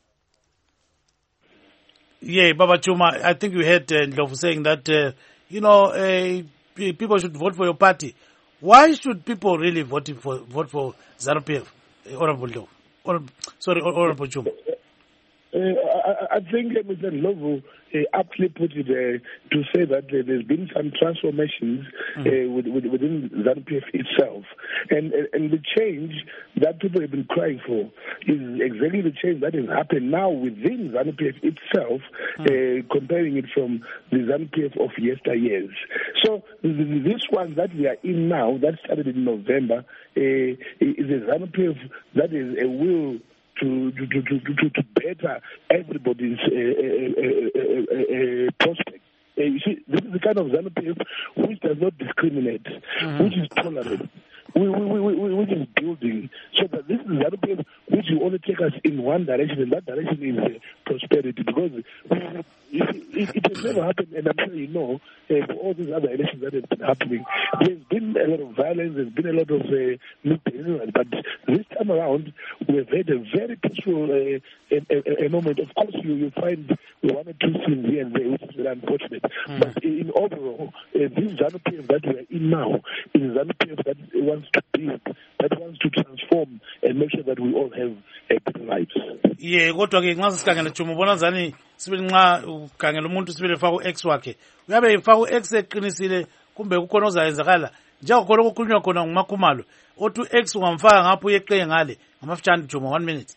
Yeah, Baba Chuma, I think you heard uh, Ndlovu saying that, uh, you know, uh, people should vote for your party. Why should people really vote for vote for ZANU-P F? Uh, Honorable Ndlovu. Or, sorry, Honorable Chuma. Uh, I, I think uh, Mister Ndlovu uh, aptly put it uh, to say that uh, there's been some transformations uh, mm. with, with, within ZANU-P F itself. And, and the change that people have been crying for is exactly the change that has happened now within ZANU-P F itself, mm. uh, comparing it from the ZANU-P F of yesteryears. So this one that we are in now, that started in November, uh, is a ZANU-P F that is a will To, to, to, to, to better everybody's uh, uh, uh, uh, uh, prospect. Uh, you see, this is the kind of ZANU-P F which does not discriminate, mm-hmm. which is tolerant, we, we, we, we, which is building. So that this is ZANU-P F which will only take us in one direction, and that direction is uh, prosperity. Because we, you see, it, it has never happened, and I'm sure you know, uh, for all these other elections that have been happening, there's been a lot of violence, there's been a lot of uh, but this time around, we've had a very peaceful uh, a, a, a moment. Of course, you, you find one or two scenes here and there, which is very unfortunate. Mm. But in overall, uh, this ZANU-P F that we're in now is a ZANU-P F that wants to build, that wants to transform and make sure that we all have a better lives. Yeah, kodwa ke nxa sikhangela Tshumo ubona zani sibili nxa ukhangela umuntu sibili efaka u-X wakhe uyabe efaka u-X eqinisile kumbe kukhona ozayenzakala njengokhona okukhulunywa khona nguMakhumalo othi u-X ungamfaka ngapho uyeqe ngale ngamafitshane Tshumo one minute.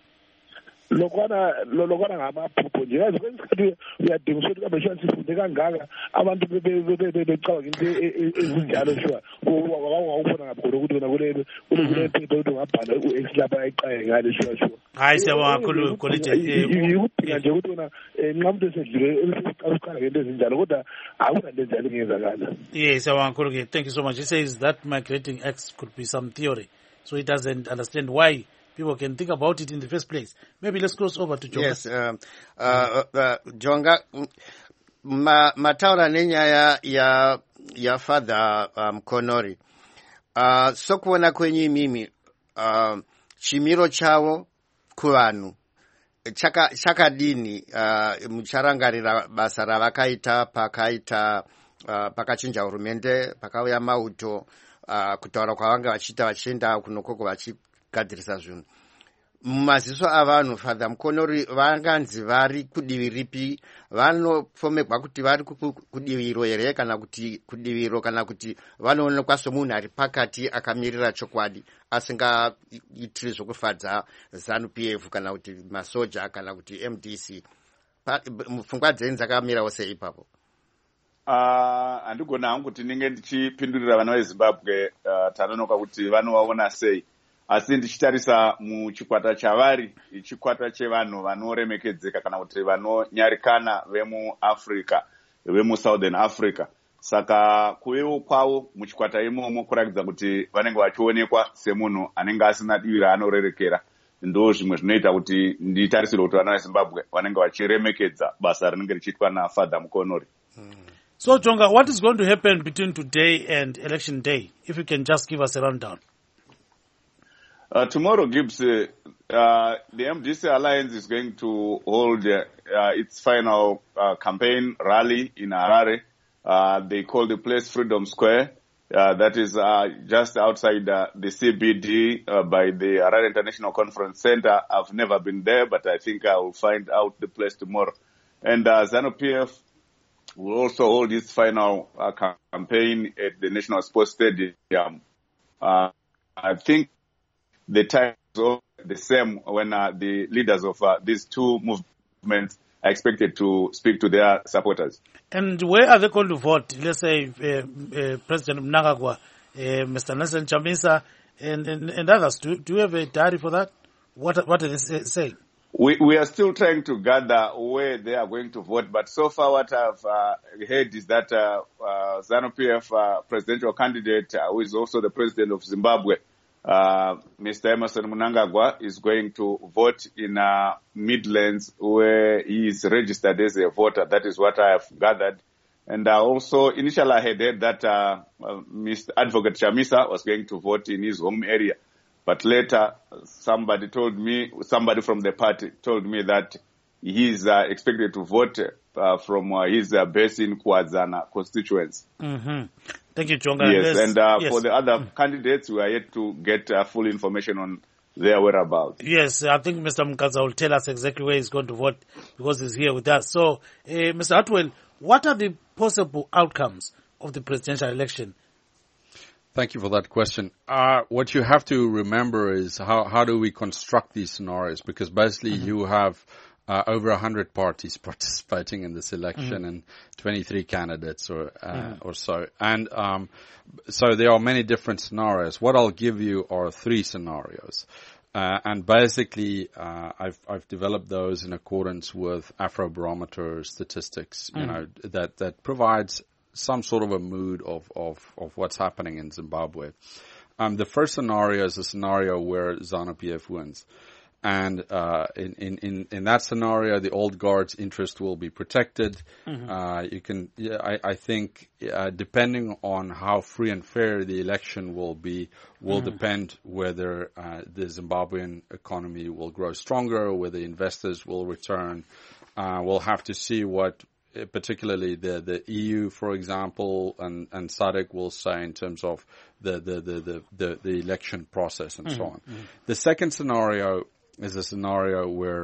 Lokwana lokwana ngamaphupho nje yazi kwesikhathi uyadinga ukuthi kambe shwa sifunde kangaka abantu becabanga into ezinjalo shwa wawubona ngakhona ukuthi wena kulelo kulephepha ukuthi ungabhala u-X lapha ayiqaye ngale shwa shwa. Hayi siyabonga kakhulu kolege yikudinga nje ukuthi wena nxa umuntu esedlule uqala ngento ezinjalo kodwa akunanto enjalo engenzakala. Yes, siyabonga kakhulu ke. Thank you so much. He says that migrating X could be some theory, so he doesn't understand why people can think about it in the first place. Maybe let's cross over to Jonga. Yes, uh, uh, uh, Jonga, ma, mataura nenyaya ya, ya father Mkonori. Um, uh, sokuona kwenye mimi, uh, chimiro chavo kuvanhu. Chaka, chaka dini, uh, mucharangarira basa ravakaita, pakaita, uh, pakachinja hurumende, pakauya mauto, uh, kutaura kwavanga vachita vachienda kunokoko vachi kadhirisa zvinhu. Mumaziso avanhu Father Mkonori vanganzi vari kudivi ripi, vanofomegwa kuti vari kudiviro here kana kuti kudiviro kana kuti vanoonekwa somunhu ari pakati akamirira chokwadi asingaitiri zvokufadza ZANU-P F kana kuti masoja kana kuti M D C. Pfungwa dzenyu dzakamirawo sei ipapo? Handigona hangu kuti ndinge ndichipindurira vana veZimbabwe tanonoka kuti vanovaona sei. Asi ndichitarisa muchikwata chavari, chikwata chevanhu vanoremekedzeka kana kuti vanonyarikana vemuAfrica, vemuSouthern Africa. Saka kuvewo kwavo muchikwata imomo kuratidza kuti vanenge vachionekwa semunhu anenge asina divi raanorerekera. Ndo zvimwe zvinoita kuti nditarisire kuti vana veZimbabwe vanenge vachiremekedza basa rinenge richiitwa naFather Mkonori. Mm. So Jonga, what is going to happen between today and election day? If you can just give us a rundown. Uh, tomorrow, Gibbs, uh, uh, the M D C Alliance is going to hold uh, uh, its final uh, campaign rally in Harare. Uh, they call the place Freedom Square. Uh, that is uh, just outside uh, the C B D uh, by the Harare International Conference Center. I've never been there, but I think I will find out the place tomorrow. And uh, ZANU-P F will also hold its final uh, campaign at the National Sports Stadium. Uh, I think the time is the same when uh, the leaders of uh, these two movements are expected to speak to their supporters. And where are they going to vote? Let's say uh, uh, President Mnangagwa, uh, Mister Nelson Chamisa, and, and, and others. Do, do you have a diary for that? What, what are they saying? We, we are still trying to gather where they are going to vote, but so far what I've uh, heard is that uh, uh, ZANU-P F uh, presidential candidate, uh, who is also the president of Zimbabwe, Uh, Mister Emmerson Mnangagwa is going to vote in uh, Midlands where he is registered as a voter. That is what I have gathered. And uh, also, initially I had heard that uh, uh, Mister Advocate Chamisa was going to vote in his home area. But later, somebody told me, somebody from the party told me that he is uh, expected to vote uh, from uh, his uh, base in Kwazana constituency. Mm-hmm. Thank you, Jonga. Yes, Let's, and uh, yes. for the other mm. candidates, we are yet to get uh, full information on their whereabouts. Yes, I think Mister Mkaza will tell us exactly where he's going to vote because he's here with us. So, uh, Mister Hartwell, what are the possible outcomes of the presidential election? Thank you for that question. Uh, what you have to remember is how, how do we construct these scenarios? Because basically mm-hmm. you have Uh, over one hundred parties participating in this election mm-hmm. and twenty-three candidates or uh, mm-hmm. or so. And um, so there are many different scenarios. What I'll give you are three scenarios. Uh, and basically, uh, I've, I've developed those in accordance with Afrobarometer statistics, you mm-hmm. know, that, that provides some sort of a mood of, of, of what's happening in Zimbabwe. Um, the first scenario is a scenario where ZANU-P F wins. And uh, in, in, in that scenario, the old guard's interest will be protected. Mm-hmm. Uh, you can, yeah, I, I think, uh, depending on how free and fair the election will be, will mm-hmm. depend whether uh, the Zimbabwean economy will grow stronger, whether investors will return. Uh, we'll have to see what, particularly the, the E U, for example, and, and S A D C will say in terms of the, the, the, the, the, the election process and mm-hmm. so on. Mm-hmm. The second scenario is a scenario where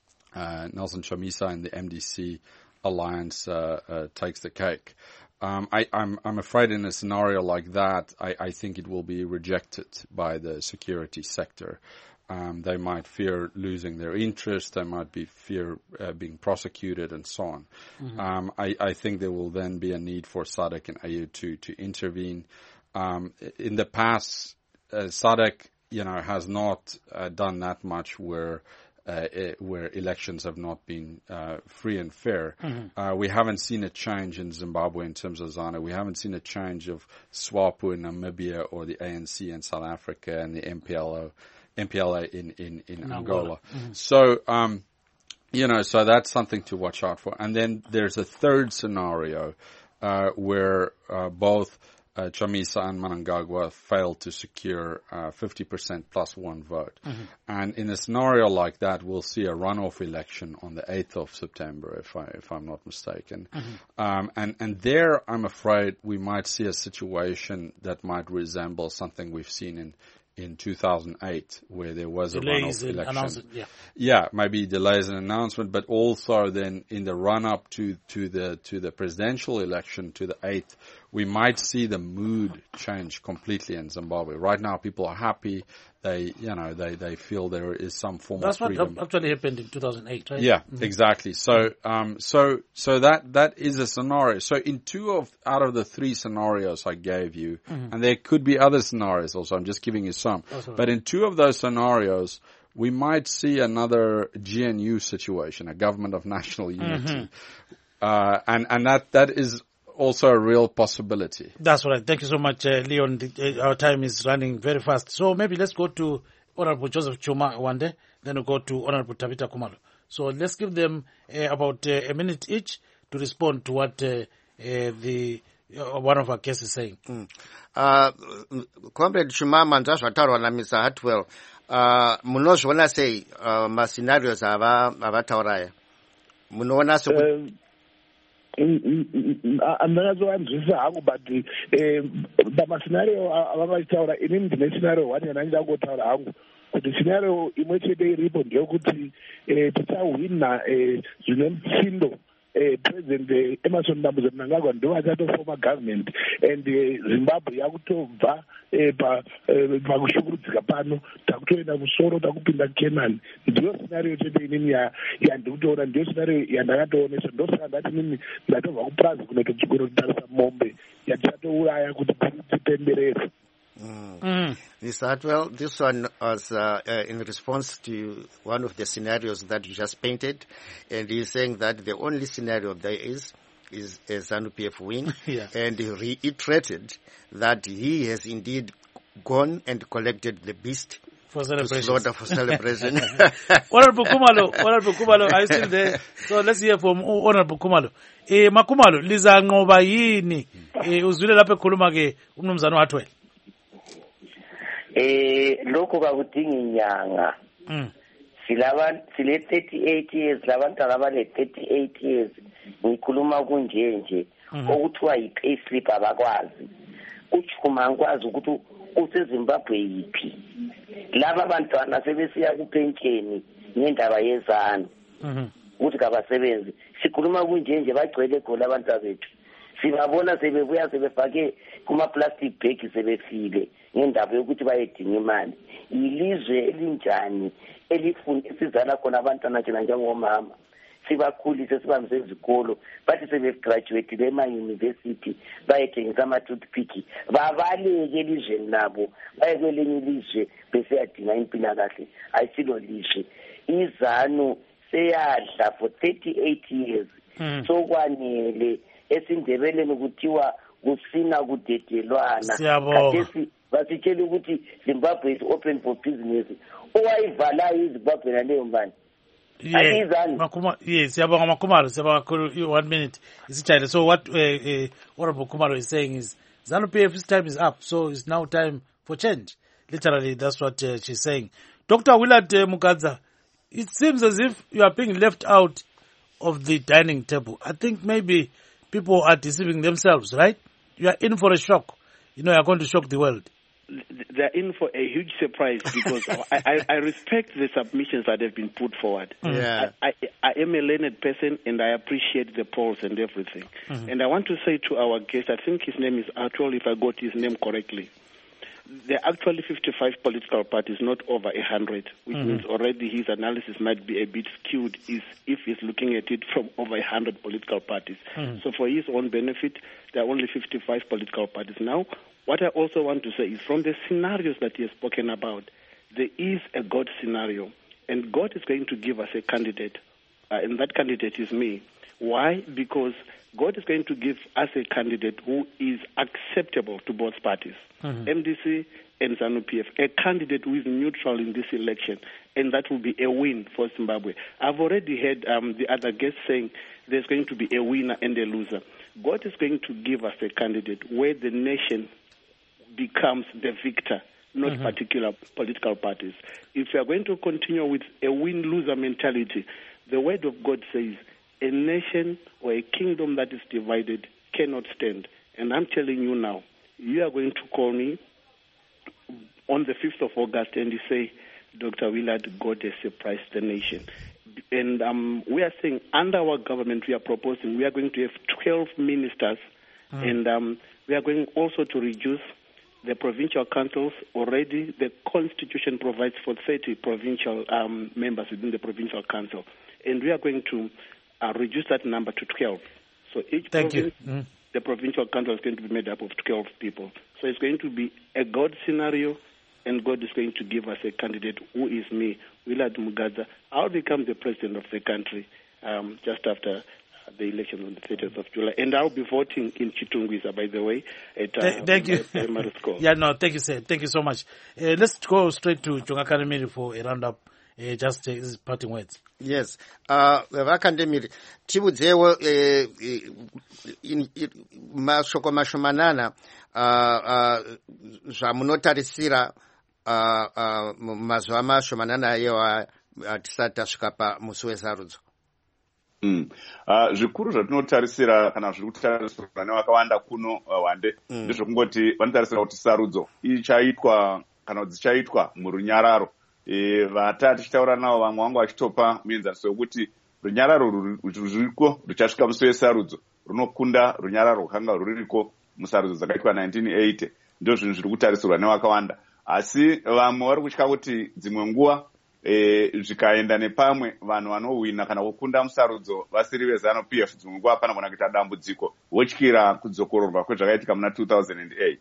uh, Nelson Chamisa and the M D C alliance uh, uh, takes the cake. Um, I, I'm, I'm afraid in a scenario like that, I, I think it will be rejected by the security sector. Um, they might fear losing their interest. They might be fear uh, being prosecuted and so on. Mm-hmm. Um, I, I think there will then be a need for S A D C and A U to, to intervene. Um, in the past, uh, S A D C you know, has not uh, done that much where uh, it, where elections have not been uh, free and fair. Mm-hmm. Uh, we haven't seen a change in Zimbabwe in terms of ZANU. We haven't seen a change of SWAPO in Namibia or the A N C in South Africa and the M P L O, M P L A in, in, in, in Angola. Angola. Mm-hmm. So, um, you know, so that's something to watch out for. And then there's a third scenario uh, where uh, both Uh, Chamisa and Mnangagwa failed to secure uh, fifty percent plus one vote. Mm-hmm. And in a scenario like that, we'll see a runoff election on the eighth of September, if, I, if I'm not mistaken. Mm-hmm. Um, and, and there, I'm afraid, we might see a situation that might resemble something we've seen in in two thousand eight, where there was delays a runoff election. Yeah. yeah, maybe delays in announcement, but also then in the run-up to, to the to the presidential election, to the eighth, we might see the mood change completely in Zimbabwe. Right now, people are happy. They, you know, they, they feel there is some form That's of freedom. That's what actually happened in two thousand eight, right? Yeah, mm-hmm. exactly. So, um, so, so that, that is a scenario. So in two of, out of the three scenarios I gave you, mm-hmm. and there could be other scenarios also, I'm just giving you some, oh, but in two of those scenarios, we might see another G N U situation, a government of national unity. Mm-hmm. Uh, and, and that, that is also a real possibility. That's right. Thank you so much, uh, Leon. The, uh, our time is running very fast. So maybe let's go to Honorable Joseph Chuma one day, then we'll go to Honorable Tabita Khumalo. So let's give them uh, about uh, a minute each to respond to what uh, uh, the uh, one of our guests is saying. Mm. Uh, Comrade Chuma mandazvatarwa na Mister Hartwell, uh, munozviona sei uh, mascenarios ava avatauraya? Munoona sekuti andakazoanzwisa hangu but pamascenario avavaitaura inini ndine scenario one yandangotaura hangu kuti scenario imwe chete iripo ndeyekuti tichahwina zvine mupfindo President Emerson Mnangagwa ndo achatofoma government and Zimbabwe yakutobva pakushukurudzika pano takutoenda musoro takupinda Canaan. Ndiyo scenario chete inini yandikutoona, ndiyo scenario yandakatoonesa. Ndosaka ndati inini ndatobva kuprazi kunototarisa mombe yatichatouraya kuti tipemberere. Mm. Mm. Mister Hartwell, this one was uh, uh, in response to one of the scenarios that you just painted, and he's saying that the only scenario there is is a ZANU-P F win, yeah. And he reiterated that he has indeed gone and collected the beast for celebration. Slaughter for celebration. Honorable Khumalo, Honorable Khumalo, are you still there? So let's hear from Honorable Khumalo. Eh, Makhumalo, liza ngoba yini eh uzwile lapha ekhuluma ke umnumzana Hartwell? Eh lokho kakudinga inyanga. Mm. Silaba sile thirty-eight years labantu abale thirty-eight years ngikhuluma kunje nje okuthiwa yi-pay slip abakwazi. Uchuma angikwazi ukuthi useZimbabwe yipi. Laba abantwana sebesiya kupensheni ngendaba yezanu. Mhm. Ukuthi kabasebenzi. Sikhuluma kunje nje bagcwele khona abantu bethu. Sibabona sebebuya sebefake kuma plastic bag sebefile ngendaba yokuthi bayedinga imali. Ilizwe elinjani elifunda sizana khona abantwana thina njengomama. Sibakhulise sibamse ezikolo bathi sebegraduate ema university bayethengisa ama toothpick babaleke elizweni nabo bayekwelenye ilizwe bese yadinga impilo kahle ayisilo lizwe. IZANU seyadla for thirty-eight years. Mm. So kwanele esindebeleni kuthiwa kusina kudedelwana siyabonga vasitshele ukuthi Zimbabwe is open for business. Owayivala iZimbabwe naleyo mbani. Yeah, Makuma, yes, Yabanga Makumaro, Sabakuru, one minute. Is it so what uh, uh, Honorable Kumaro is saying is ZANU-P F's time is up, so it's now time for change. Literally, that's what uh, she's saying. Doctor Willard uh, Mugadza, it seems as if you are being left out of the dining table. I think maybe people are deceiving themselves, right? You are in for a shock. You know, you are going to shock the world. They're in for a huge surprise because I, I, I respect the submissions that have been put forward. Yeah. I, I, I am a learned person and I appreciate the polls and everything. Mm-hmm. And I want to say to our guest, I think his name is Arthur, if I got his name correctly. There are actually fifty-five political parties, not over one hundred, which mm-hmm. means already his analysis might be a bit skewed is if he's looking at it from over one hundred political parties. Mm-hmm. So for his own benefit, there are only fifty-five political parties. Now, what I also want to say is from the scenarios that he has spoken about, there is a God scenario, and God is going to give us a candidate, uh, and that candidate is me. Why? Because God is going to give us a candidate who is acceptable to both parties, mm-hmm. M D C and ZANU-P F, a candidate who is neutral in this election, and that will be a win for Zimbabwe. I've already heard um, the other guests saying there's going to be a winner and a loser. God is going to give us a candidate where the nation becomes the victor, not mm-hmm. particular political parties. If we are going to continue with a win-loser mentality, the word of God says a nation or a kingdom that is divided cannot stand. And I'm telling you now, you are going to call me on the fifth of August and you say, Doctor Willard, God has surprised the nation. And um, we are saying under our government, we are proposing, we are going to have twelve ministers, mm. and um, we are going also to reduce the provincial councils. Already the constitution provides for thirty provincial um, members within the provincial council. And we are going to uh, reduce that number to twelve. So each Thank province, you. Mm. the provincial council is going to be made up of twelve people. So it's going to be a God scenario, and God is going to give us a candidate who is me, Willard Mugadza. I'll become the president of the country um, just after the election on the thirtieth of July. And I'll be voting in Chitungwiza, by the way. At, uh, Th- thank you. At, yeah, no, thank you, sir. Thank you so much. Uh, let's go straight to Jonga Kandemiri for a roundup. Uh, just uh, his parting words. Yes. Uh, vakandemiri tibudzewo eh, in, in, mashoko mashomanana uh, uh, zvamunotarisira uh, uh, mazuva mashomanana ayewa tisati tasvika pamusi wesarudzo. Mm. Uh, zvikuru zvatinotarisira kana zviri kutarisirwa nevakawanda kuno uh, wande mm. ndezvekungoti vanotarisira kuti sarudzo ichaitwa kana dzichaitwa murunyararo. E, vatati tichitaura navo vamwe vangu vachitopa muenzaniso wekuti runyararo ruriko ruchasvika musi wesarudzo runokunda runyararo rwakanga ruriko musarudzo dzakaitwa nineteen eighty. Ndo zvinhu zviri kutarisirwa nevakawanda, asi vamwe vari kutya kuti dzimwe nguva e, zvikaenda nepamwe vanhu vanohwina kana kukunda musarudzo vasiri veZANU-P F dzimwe nguva panogona kuita dambudziko votyira kudzokororwa kwezvakaitika muna two thousand eight.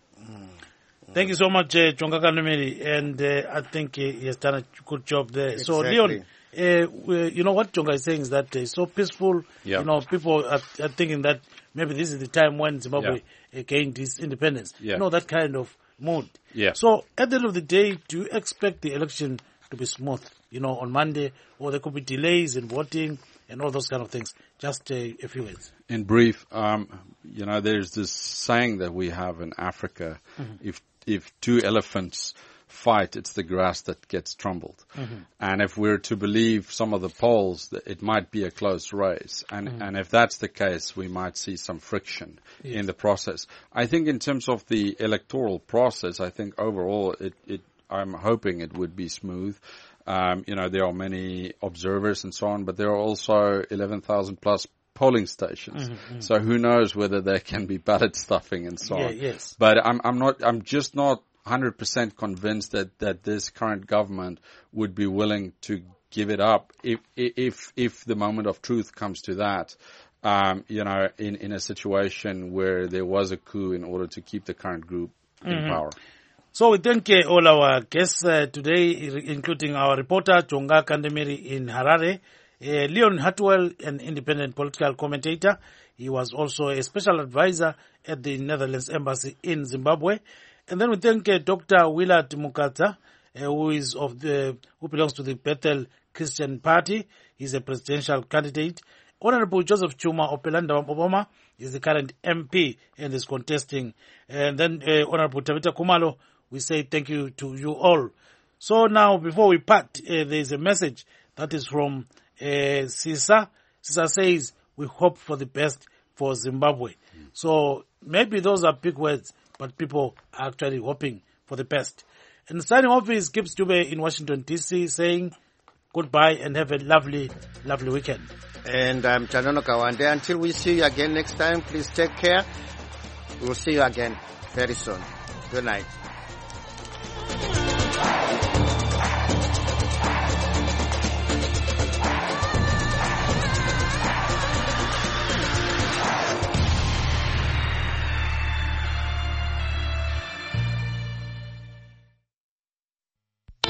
Thank you so much, uh, Jonga Kandemiri, and uh, I think uh, he has done a good job there. Exactly. So, Leon, uh, you know what Jonga is saying is that it's uh, so peaceful. Yeah. You know, people are, are thinking that maybe this is the time when Zimbabwe yeah. uh, gained its independence. Yeah. You know, that kind of mood. Yeah. So, at the end of the day, do you expect the election to be smooth, you know, on Monday, or there could be delays in voting and all those kind of things? Just uh, a few words. In brief, um, you know, there's this saying that we have in Africa, mm-hmm. if If two elephants fight, it's the grass that gets trampled. Mm-hmm. And if we're to believe some of the polls, it might be a close race. And, mm-hmm. and if that's the case, we might see some friction yes. in the process. I think in terms of the electoral process, I think overall it, it I'm hoping it would be smooth. Um, you know, there are many observers and so on, but there are also eleven thousand plus polling stations. Mm-hmm. So who knows whether there can be ballot stuffing and so yeah, on. Yes. But I'm, I'm not, I'm just not one hundred percent convinced that, that this current government would be willing to give it up if, if, if the moment of truth comes to that, um, you know, in, in a situation where there was a coup in order to keep the current group in mm-hmm. power. So we thank uh, all our guests uh, today, including our reporter, Jonga Kandemiri in Harare, Uh, Leon Hartwell, an independent political commentator. He was also a special advisor at the Netherlands Embassy in Zimbabwe. And then we thank uh, Doctor Willard Mukata, uh, who is of the who belongs to the Bethel Christian Party. He's a presidential candidate. Honorable Joseph Chuma of Pelanda Obama is the current M P and is contesting. And then uh, Honorable Tabita Kumalo, we say thank you to you all. So now, before we part, uh, there is a message that is from uh, Sisa. Sisa says, we hope for the best for Zimbabwe. Mm. So maybe those are big words, but people are actually hoping for the best. And signing off is Gibbs Dube in Washington, D C, saying goodbye and have a lovely, lovely weekend. And I'm Chanono Kawande. Until we see you again next time, please take care. We'll see you again very soon. Good night.